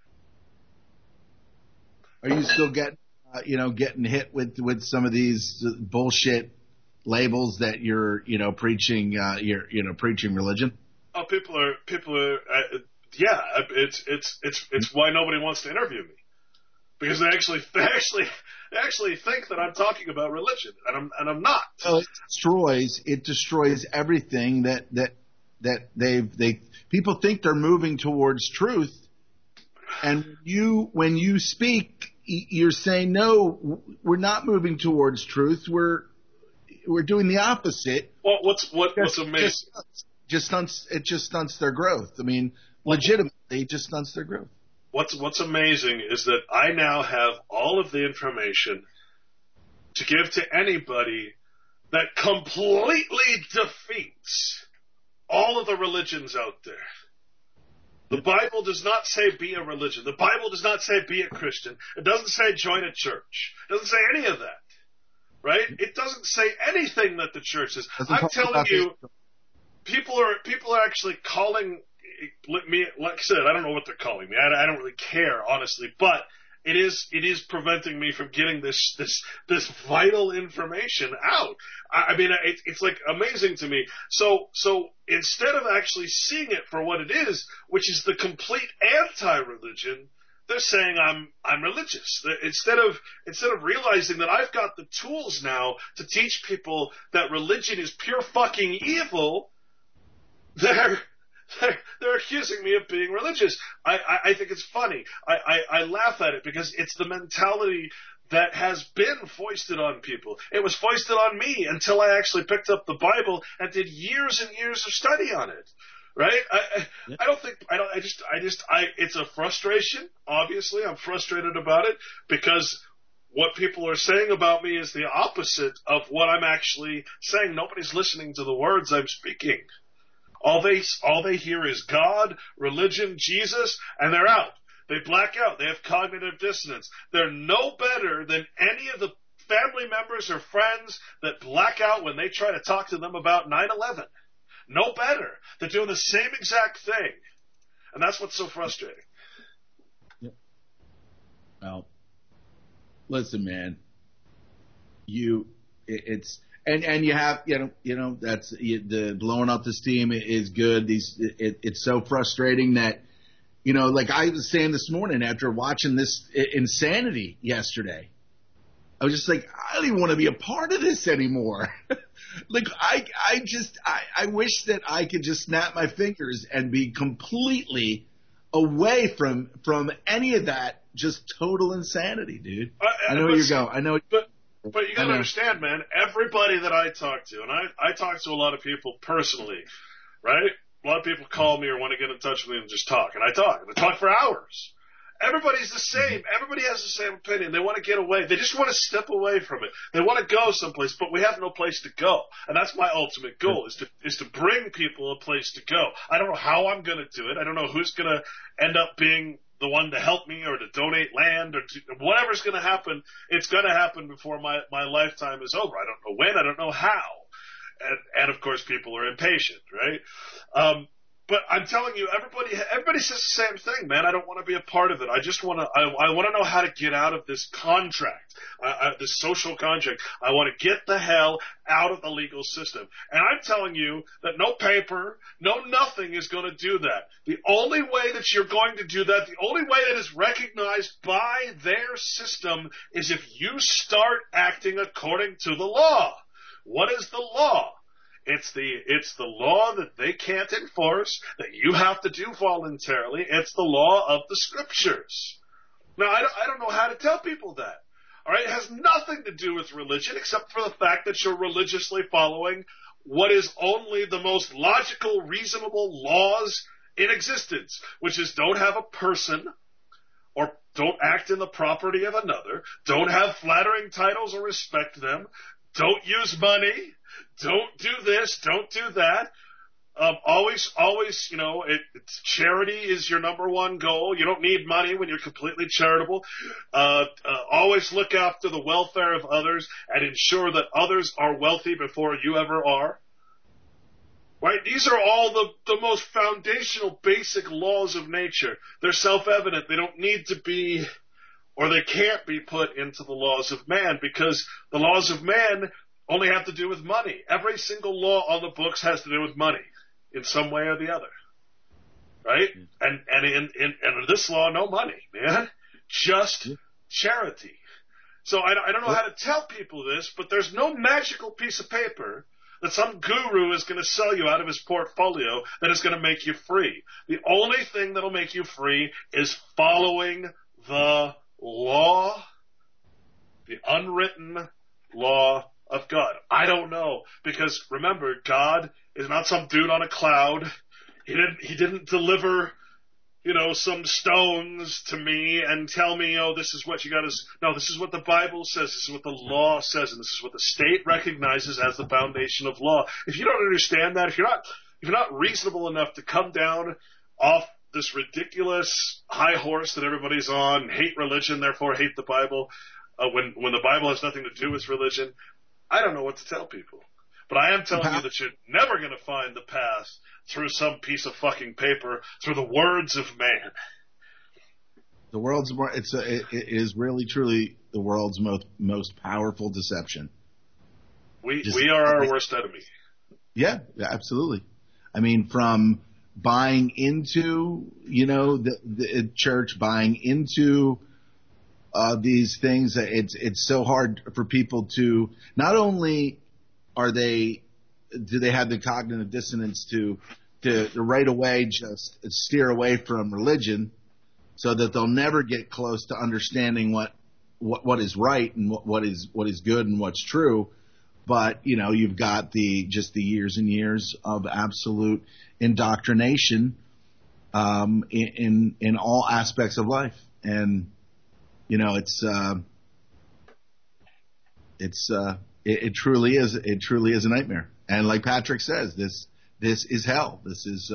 Are you still getting hit with some of these bullshit labels that you're preaching preaching religion? Oh, people are yeah, it's why nobody wants to interview me, because they actually think that I'm talking about religion, and I'm not. Well, it destroys everything that people think they're moving towards truth, and when you speak, you're saying no, we're not moving towards truth. We're doing the opposite. Well, what's amazing? It just stunts their growth. I mean, legitimately, it just stunts their growth. What's amazing is that I now have all of the information to give to anybody that completely defeats all of the religions out there. The Bible does not say be a religion. The Bible does not say be a Christian. It doesn't say join a church. It doesn't say any of that. Right? It doesn't say anything that the church says. I'm telling you, people are actually calling me, like I said, I don't know what they're calling me. I don't really care, honestly, but it is preventing me from getting this vital information out. I mean, it's like amazing to me. So instead of actually seeing it for what it is, which is the complete anti-religion, they're saying I'm religious. Instead of realizing that I've got the tools now to teach people that religion is pure fucking evil, they're accusing me of being religious. I think it's funny. I laugh at it because it's the mentality that has been foisted on people. It was foisted on me until I actually picked up the Bible and did years and years of study on it. Right? It's a frustration. Obviously, I'm frustrated about it because what people are saying about me is the opposite of what I'm actually saying. Nobody's listening to the words I'm speaking. All they hear is God, religion, Jesus, and they're out. They black out. They have cognitive dissonance. They're no better than any of the family members or friends that black out when they try to talk to them about 9/11. No better. They're doing the same exact thing. And that's what's so frustrating. Yep. Well, listen, man. And you have, that's the blowing up the steam is good. It's so frustrating that, like I was saying this morning after watching this insanity yesterday, I was just like, I don't even want to be a part of this anymore. Like I wish that I could just snap my fingers and be completely away from any of that, just total insanity, dude. I know where you're going. I know. But you got to understand, man, everybody that I talk to, and I talk to a lot of people personally, right? A lot of people call me or want to get in touch with me and just talk. And I talk for hours. Everybody's the same. Everybody has the same opinion. They want to get away. They just want to step away from it. They want to go someplace, but we have no place to go. And that's my ultimate goal, is to bring people a place to go. I don't know how I'm going to do it. I don't know who's going to end up being the one to help me or to donate land or to whatever's going to happen. It's going to happen before my lifetime is over. I don't know when. I don't know how. And of course, people are impatient, right? But I'm telling you, everybody says the same thing, man. I don't want to be a part of it. I just want to. I want to know how to get out of this contract, this social contract. I want to get the hell out of the legal system. And I'm telling you that no paper, no nothing is going to do that. The only way that you're going to do that, the only way that is recognized by their system, is if you start acting according to the law. What is the law? It's the law that they can't enforce, that you have to do voluntarily. It's the law of the scriptures. Now, I don't know how to tell people that. All right, it has nothing to do with religion except for the fact that you're religiously following what is only the most logical, reasonable laws in existence, which is don't have a person Don't act in the property of another. Don't have flattering titles or respect them. Don't use money. Don't do this. Don't do that. Always, charity is your number one goal. You don't need money when you're completely charitable. Always look after the welfare of others and ensure that others are wealthy before you ever are. Right? These are all the most foundational, basic laws of nature. They're self-evident. They don't need to be, or they can't be put into the laws of man, because the laws of man only have to do with money. Every single law on the books has to do with money in some way or the other. Right? And in this law, no money, man. Just charity. So I don't know how to tell people this, but there's no magical piece of paper that some guru is going to sell you out of his portfolio that is going to make you free. The only thing that will make you free is following the law, the unwritten law of God. I don't know, because remember, God is not some dude on a cloud. He didn't deliver, some stones to me and tell me, this is what you got to. No, this is what the Bible says. This is what the law says, and this is what the state recognizes as the foundation of law. If you don't understand that, if you're not reasonable enough to come down off this ridiculous high horse that everybody's on, hate religion, therefore hate the Bible, when the Bible has nothing to do with religion, I don't know what to tell people. But I am telling you that you're never going to find the path through some piece of fucking paper, through the words of man. The world's it is really truly the world's most powerful deception. We are our worst enemy. Yeah, absolutely. I mean, from buying into the church, buying into these things, it's so hard for people to not only do they have the cognitive dissonance to right away just steer away from religion, so that they'll never get close to understanding what is right and what is good and what's true. But you've got the years and years of absolute indoctrination in all aspects of life, and it truly is a nightmare. And like Patrick says, this is hell. This is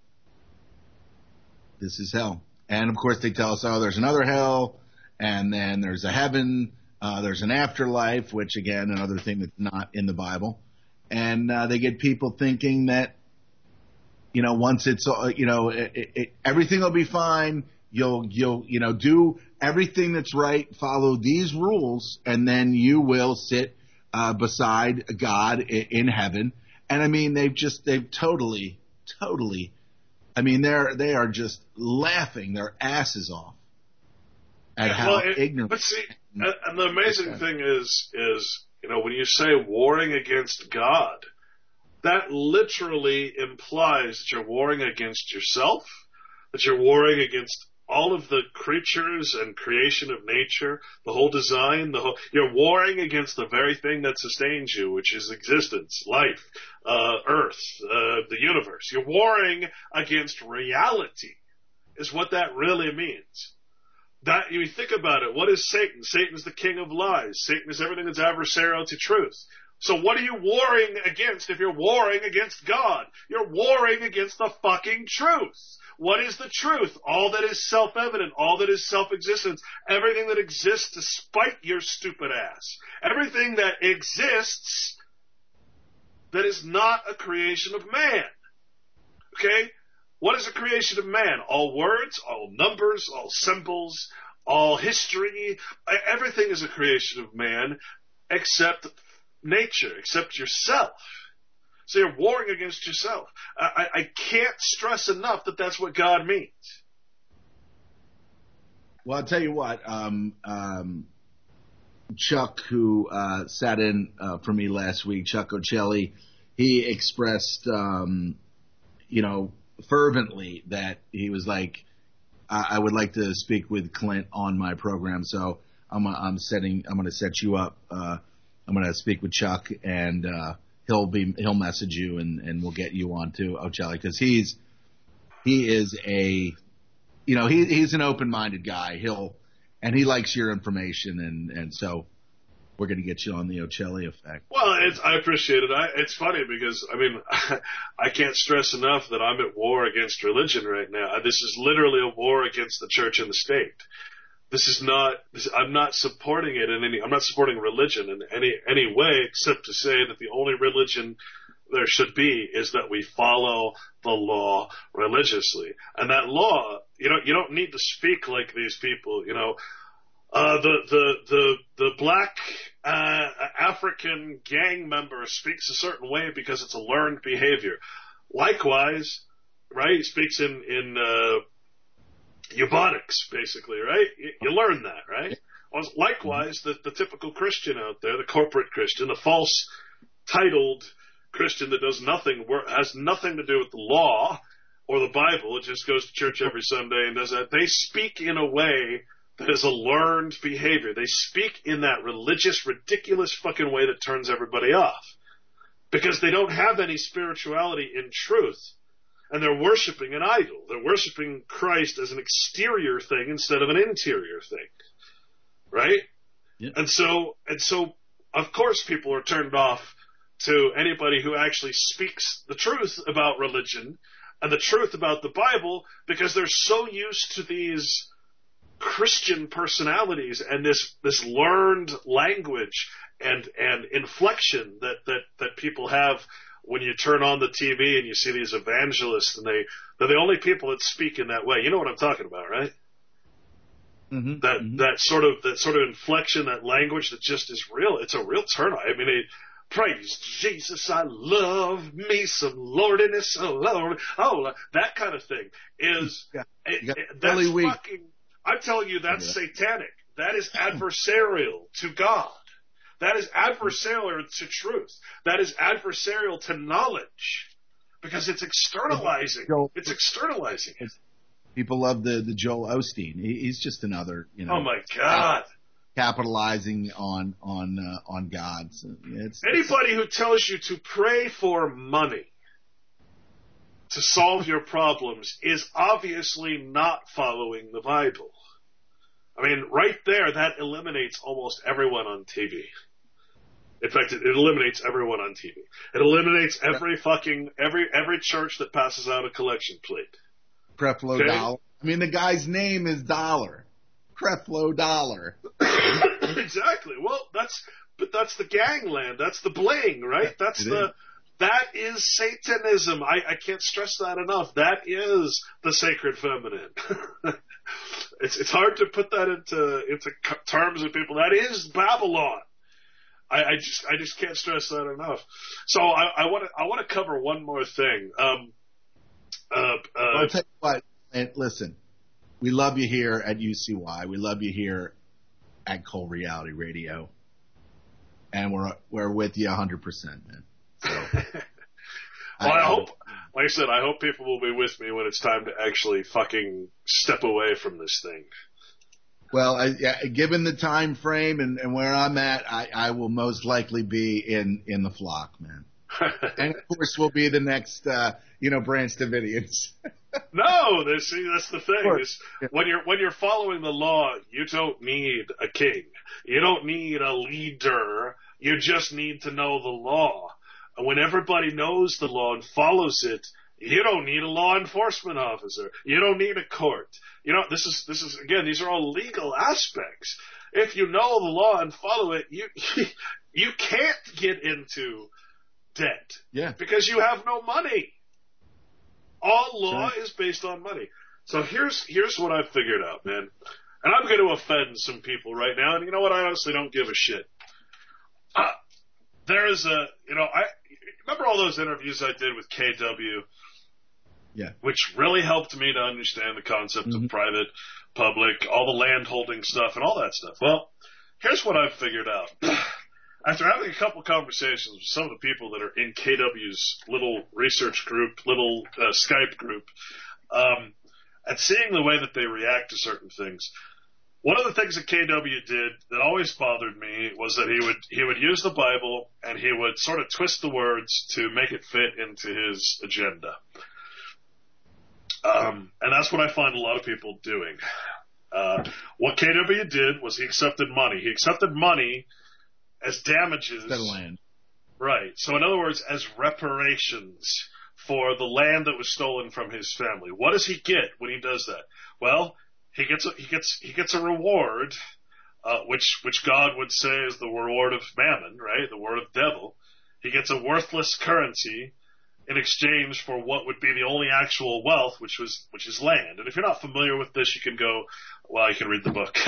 hell. And of course they tell us, there's another hell, and then there's a heaven, there's an afterlife, which again, another thing that's not in the Bible. And they get people thinking that, once it's, everything will be fine. You'll do everything that's right, follow these rules, and then you will sit beside God in heaven. And I mean, they've totally, I mean, they are just laughing their asses off at how ignorant. But see, and the amazing thing is, when you say warring against God, that literally implies that you're warring against yourself, that you're warring against all of the creatures and creation of nature, the whole design, you're warring against the very thing that sustains you, which is existence, life, earth, the universe. You're warring against reality, is what that really means. That, you think about it, what is Satan? Satan's the king of lies. Satan is everything that's adversarial to truth. So what are you warring against if you're warring against God? You're warring against the fucking truth. What is the truth? All that is self-evident, all that is self-existence, everything that exists despite your stupid ass. Everything that exists that is not a creation of man. Okay? What is a creation of man? All words, all numbers, all symbols, all history. Everything is a creation of man except nature, except yourself. So you're warring against yourself. I can't stress enough that that's what God means. Well, I'll tell you what, Chuck, who sat in for me last week, Chuck Ocelli, he expressed, fervently that he was like, I would like to speak with Clint on my program, so I'm going to set you up. I'm going to speak with Chuck, and he'll message you, and we'll get you on to Ocelli, because he is he's an open-minded guy. And he likes your information, and so we're going to get you on the Ocelli effect. Well, I appreciate it. It's funny because, I mean, I can't stress enough that I'm at war against religion right now. This is literally a war against the church and the state. I'm not supporting it I'm not supporting religion in any way, except to say that the only religion there should be is that we follow the law religiously. And that law, you don't need to speak like these people, the black African gang member speaks a certain way because it's a learned behavior. Likewise, right? He speaks in eubonics, basically, right? You learn that, right? Well, likewise, the typical Christian out there, the corporate Christian, the false titled Christian that does nothing, has nothing to do with the law or the Bible, it just goes to church every Sunday and does that. They speak in a way that is a learned behavior. They speak in that religious, ridiculous fucking way that turns everybody off. Because they don't have any spirituality in truth. And they're worshiping an idol. They're worshiping Christ as an exterior thing instead of an interior thing. Right? Yeah. And so, of course, people are turned off to anybody who actually speaks the truth about religion and the truth about the Bible, because they're so used to these Christian personalities and this learned language and inflection that people have when you turn on the TV and you see these evangelists, and they're the only people that speak in that way. You know what I'm talking about, right? Mm-hmm. That sort of inflection, that language that just is real. It's a real turn on. I mean, praise Jesus, I love me some Lordiness, that kind of thing is that's fucking. I'm telling you, that's satanic. That is adversarial to God. That is adversarial to truth. That is adversarial to knowledge, because it's externalizing. It's externalizing. People love the Joel Osteen. He's just another, Oh my God. Capitalizing on God. So, anybody who tells you to pray for money to solve your problems is obviously not following the Bible. I mean, right there, that eliminates almost everyone on TV. In fact, it eliminates everyone on TV. It eliminates every church that passes out a collection plate. Creflo Dollar. I mean, the guy's name is Dollar. Creflo Dollar. Exactly. Well, that's the gangland. That's the bling, right? That is Satanism. I can't stress that enough. That is the sacred feminine. It's hard to put that into terms of people. That is Babylon. I just can't stress that enough. So I want to cover one more thing. I'll tell you what. And listen, we love you here at UCY. We love you here at Cold Reality Radio, and we're with you 100%, man. So, well, I hope, like I said, I hope people will be with me when it's time to actually fucking step away from this thing. Well, given the time frame and where I'm at, I will most likely be in the flock, man. And of course, we'll be the next, Branch Davidians. No, that's the thing. When you're following the law, you don't need a king. You don't need a leader. You just need to know the law. And when everybody knows the law and follows it, you don't need a law enforcement officer. You don't need a court. This is again, these are all legal aspects. If you know the law and follow it, you can't get into debt. Yeah. Because you have no money. All law is based on money. So here's what I've figured out, man. And I'm going to offend some people right now, and you know what? I honestly don't give a shit. There's I remember all those interviews I did with KW? Yeah. Which really helped me to understand the concept of private, public, all the land holding stuff and all that stuff. Well, here's what I've figured out. After having a couple conversations with some of the people that are in KW's little research group, little Skype group, and seeing the way that they react to certain things, one of the things that KW did that always bothered me was that he would use the Bible and he would sort of twist the words to make it fit into his agenda. And that's what I find a lot of people doing. What KW did was he accepted money. He accepted money as damages. Instead of land. Right. So in other words, as reparations for the land that was stolen from his family. What does he get when he does that? Well, he gets a reward, which God would say is the reward of mammon, right? The word of devil. He gets a worthless currency in exchange for what would be the only actual wealth, which is land. And if you're not familiar with this, you can read the book.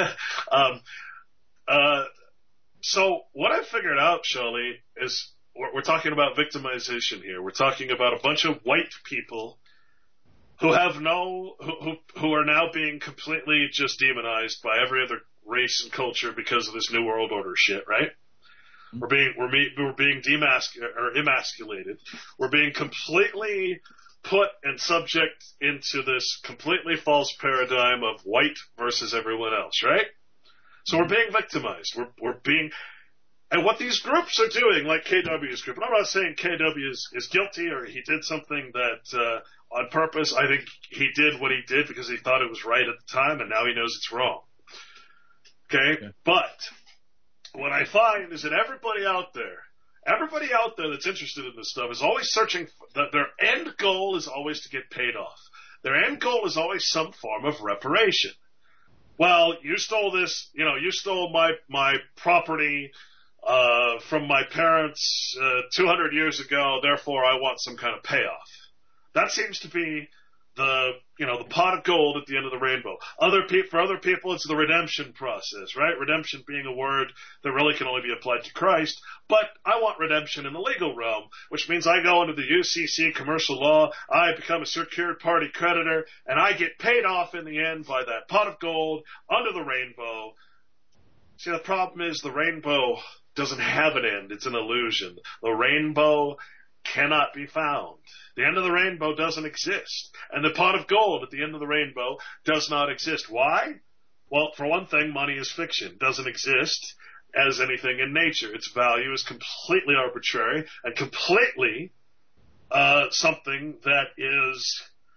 So what I figured out, Shelley, is we're talking about victimization here. We're talking about a bunch of white people who have who are now being completely just demonized by every other race and culture because of this New World Order shit, right? We're being emasculated. We're being completely put and subject into this completely false paradigm of white versus everyone else, right? So we're being victimized. We're being, and what these groups are doing, like KW's group, and I'm not saying KW is guilty or he did something that on purpose. I think he did what he did because he thought it was right at the time, and now he knows it's wrong. Okay? But what I find is that everybody out there that's interested in this stuff is always searching that their end goal is always to get paid off. Their end goal is always some form of reparation. Well, you stole this, you stole my property from my parents 200 years ago, therefore I want some kind of payoff. That seems to be the pot of gold at the end of the rainbow. For other people, it's the redemption process, right? Redemption being a word that really can only be applied to Christ. But I want redemption in the legal realm, which means I go into the UCC commercial law, I become a secured party creditor, and I get paid off in the end by that pot of gold under the rainbow. See, the problem is the rainbow doesn't have an end. It's an illusion. The rainbow cannot be found. The end of the rainbow doesn't exist. And the pot of gold at the end of the rainbow does not exist. Why? Well, for one thing, money is fiction. It doesn't exist as anything in nature. Its value is completely arbitrary and completely something that is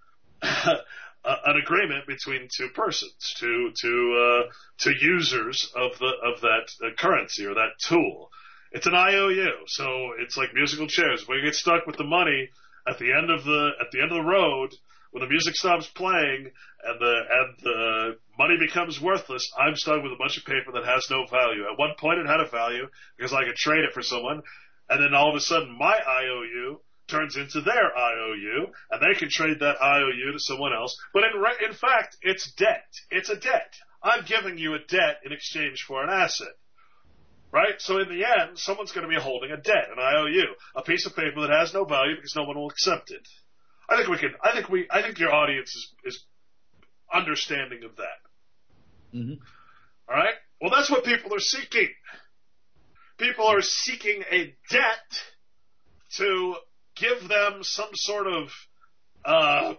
an agreement between two persons, two users of that currency or that tool. It's an IOU, so it's like musical chairs. When you get stuck with the money at the end of the road, when the music stops playing and the money becomes worthless, I'm stuck with a bunch of paper that has no value. At one point, it had a value because I could trade it for someone, and then all of a sudden, my IOU turns into their IOU, and they can trade that IOU to someone else. But in fact, it's debt. It's a debt. I'm giving you a debt in exchange for an asset. Right? So in the end, someone's going to be holding a debt, an IOU, a piece of paper that has no value because no one will accept it. I think your audience is understanding of that. Mm-hmm. All right? Well, that's what people are seeking. People are seeking a debt to give them some sort of, a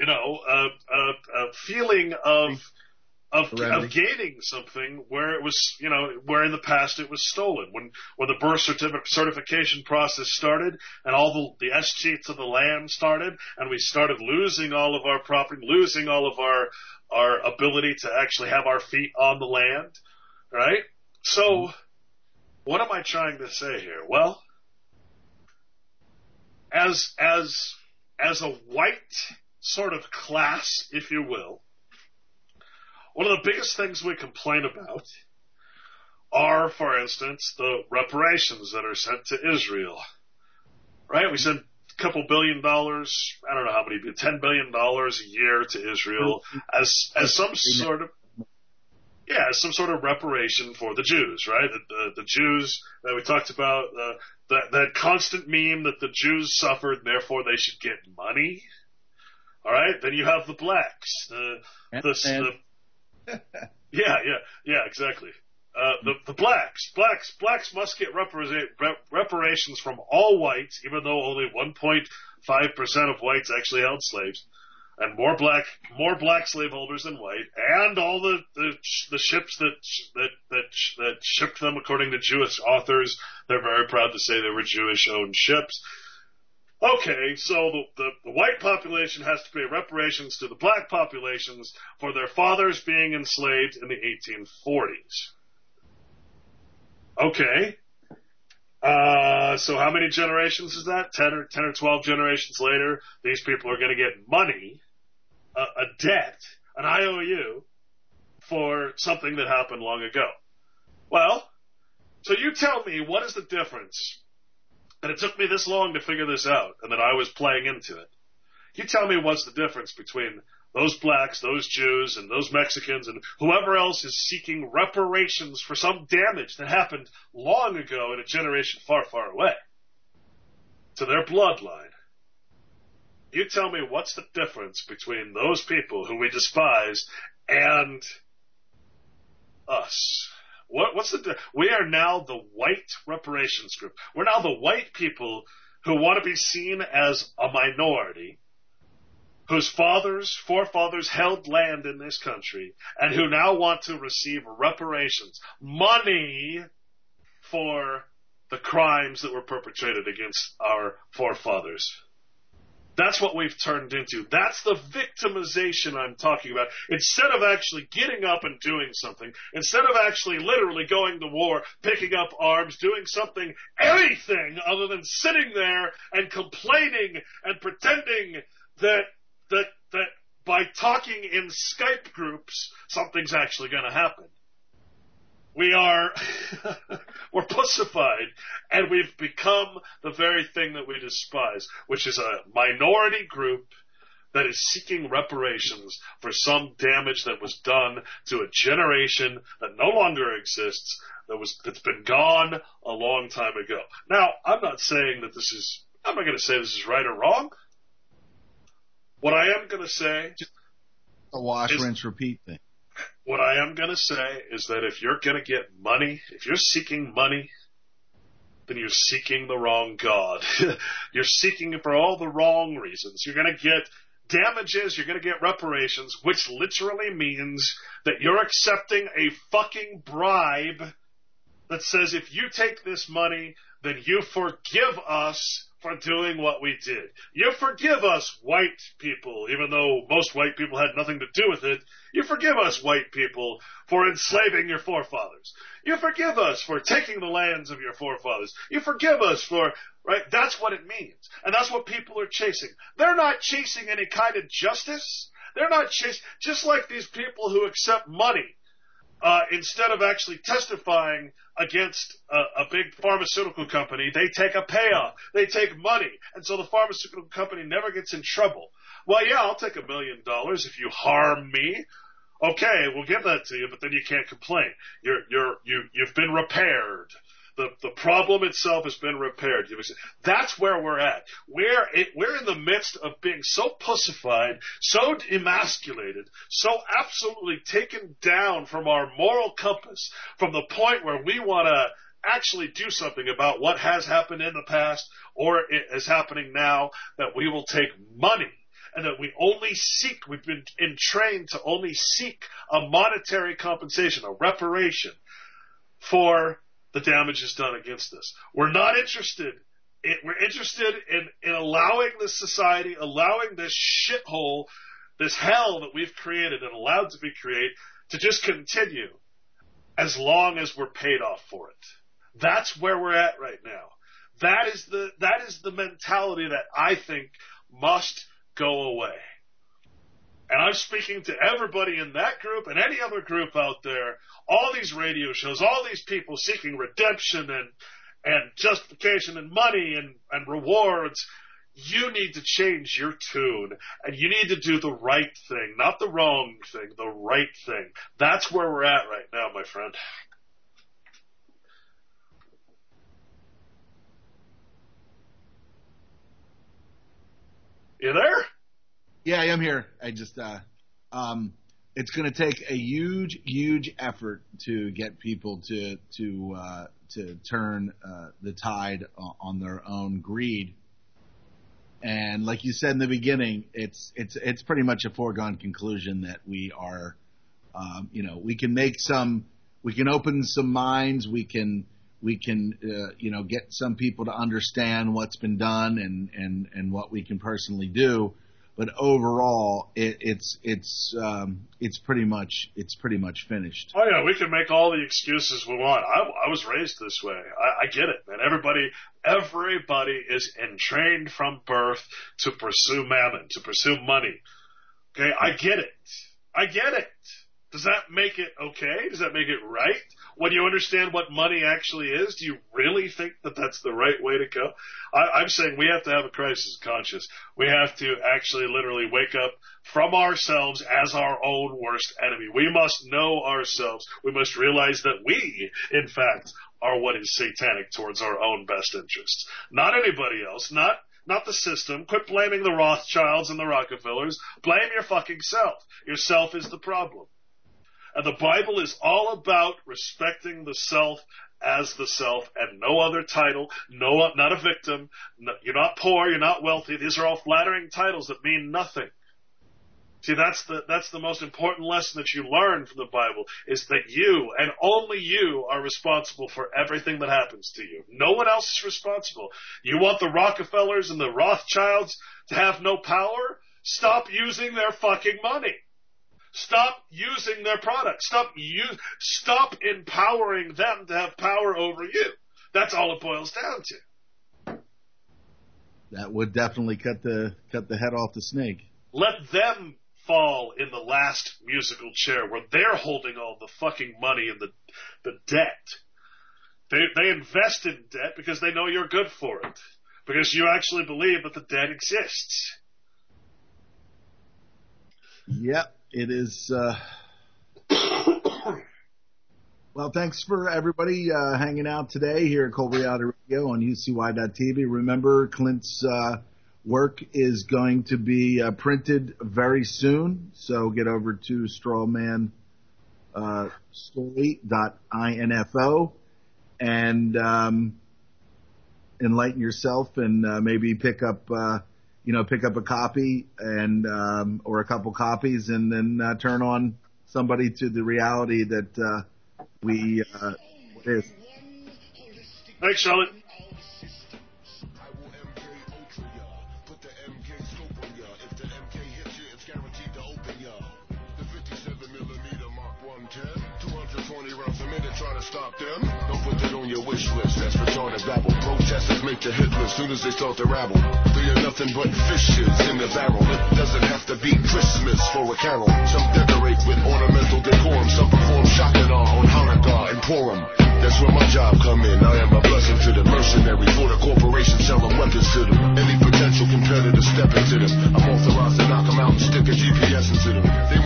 feeling of gaining something where it was, where in the past it was stolen. When the birth certification process started and all the S sheets of the land started and we started losing all of our property, losing all of our ability to actually have our feet on the land, right? So, what am I trying to say here? Well, as a white sort of class, if you will, one of the biggest things we complain about are, for instance, the reparations that are sent to Israel. Right? We send a couple $1 billion, I don't know how many, $10 billion a year to Israel as some sort of reparation for the Jews, right? The Jews that we talked about, that constant meme that the Jews suffered and therefore they should get money. All right? Then you have the blacks, Yeah, exactly. The blacks must get reparations from all whites, even though only 1.5% of whites actually held slaves, and more black slaveholders than white, and all the ships that shipped them according to Jewish authors. They're very proud to say they were Jewish-owned ships. okay, so the white population has to pay reparations to the black populations for their fathers being enslaved in the 1840s. Okay. So how many generations is that? 10 or 12 generations later, these people are going to get money, a debt, an IOU, for something that happened long ago. Well, so you tell me, what is the difference? And it took me this long to figure this out, and that I was playing into it. You tell me what's the difference between those blacks, those Jews, and those Mexicans, and whoever else is seeking reparations for some damage that happened long ago in a generation far, far away to their bloodline. You tell me what's the difference between those people who we despise and us. What's the? We are now the white reparations group. We're now the white people who want to be seen as a minority, whose forefathers held land in this country, and who now want to receive reparations, money for the crimes that were perpetrated against our forefathers. That's what we've turned into. That's the victimization I'm talking about. Instead of actually getting up and doing something, instead of actually literally going to war, picking up arms, doing something, anything other than sitting there and complaining and pretending that by talking in Skype groups, something's actually going to happen. We're pussified, and we've become the very thing that we despise, which is a minority group that is seeking reparations for some damage that was done to a generation that no longer exists, that's been gone a long time ago. Now, I'm not saying that I'm not going to say this is right or wrong. What I am going to say, a wash, rinse, repeat thing. What I am going to say is that if you're going to get money, if you're seeking money, then you're seeking the wrong God. You're seeking it for all the wrong reasons. You're going to get damages, you're going to get reparations, which literally means that you're accepting a fucking bribe that says if you take this money, then you forgive us for doing what we did. You forgive us, white people, even though most white people had nothing to do with it. You forgive us, white people, for enslaving your forefathers. You forgive us for taking the lands of your forefathers. You forgive us for, right? That's what it means. And that's what people are chasing. They're not chasing any kind of justice. They're not chasing, just like these people who accept money. Instead of actually testifying against a big pharmaceutical company, they take a payoff. They take money. And so the pharmaceutical company never gets in trouble. Well, yeah, I'll take $1 million if you harm me. Okay, we'll give that to you, but then you can't complain. You've been repaired. The problem itself has been repaired. That's where we're at. We're in the midst of being so pussified, so emasculated, so absolutely taken down from our moral compass, from the point where we want to actually do something about what has happened in the past or is happening now, that we will take money. And that we've been entrained to only seek a monetary compensation, a reparation for the damages done against us. We're not interested. We're interested in allowing this society, allowing this shithole, this hell that we've created and allowed to be created, to just continue as long as we're paid off for it. That's where we're at right now. That is the mentality that I think must go away. And I'm speaking to everybody in that group and any other group out there, all these radio shows, all these people seeking redemption and justification and money and rewards. You need to change your tune, and you need to do the right thing, not the wrong thing, the right thing. That's where we're at right now, my friend. You there? Yeah, I am here. I just, it's going to take a huge, huge effort to get people to turn the tide on their own greed. And like you said in the beginning, it's pretty much a foregone conclusion that we are, we can open some minds, we can we can, get some people to understand what's been done and what we can personally do. But overall, it's pretty much finished. Oh yeah, we can make all the excuses we want. I was raised this way. I get it, man. Everybody is entrained from birth to pursue mammon, to pursue money. Okay, I get it. Does that make it okay? Does that make it right? When you understand what money actually is, do you really think that that's the right way to go? I'm saying we have to have a crisis of conscience. We have to actually literally wake up from ourselves as our own worst enemy. We must know ourselves. We must realize that we, in fact, are what is satanic towards our own best interests. Not anybody else, not the system. Quit blaming the Rothschilds and the Rockefellers. Blame your fucking self. Yourself is the problem. And the Bible is all about respecting the self as the self and no other title, not a victim. No, you're not poor, you're not wealthy. These are all flattering titles that mean nothing. See, that's the most important lesson that you learn from the Bible, is that you and only you are responsible for everything that happens to you. No one else is responsible. You want the Rockefellers and the Rothschilds to have no power? Stop using their fucking money. Stop using their products. Stop empowering them to have power over you. That's all it boils down to. That would definitely cut the head off the snake. Let them fall in the last musical chair where they're holding all the fucking money and the debt. They invest in debt because they know you're good for it. Because you actually believe that the debt exists. Yep. It is, well, thanks for everybody hanging out today here at Cold Reality Radio on UCY.tv. Remember, Clint's work is going to be printed very soon, so get over to strawmanstory.info and enlighten yourself and maybe pick up a copy and or a couple copies, and then turn on somebody to the reality that we is. Thanks, Charlotte. Trying to stop them, don't put that on your wish list. That's retarded babble. Protesters make the hit list soon as they start to rabble. They are nothing but fishes in the barrel. It doesn't have to be Christmas for a carol. Some decorate with ornamental decorum. Some perform Shakana on Hanukkah and Purim. That's where my job come in. I am a blessing to the mercenary. For the corporation selling weapons to them. Any potential competitor step into them. I'm authorized to knock them out and stick a GPS into them. They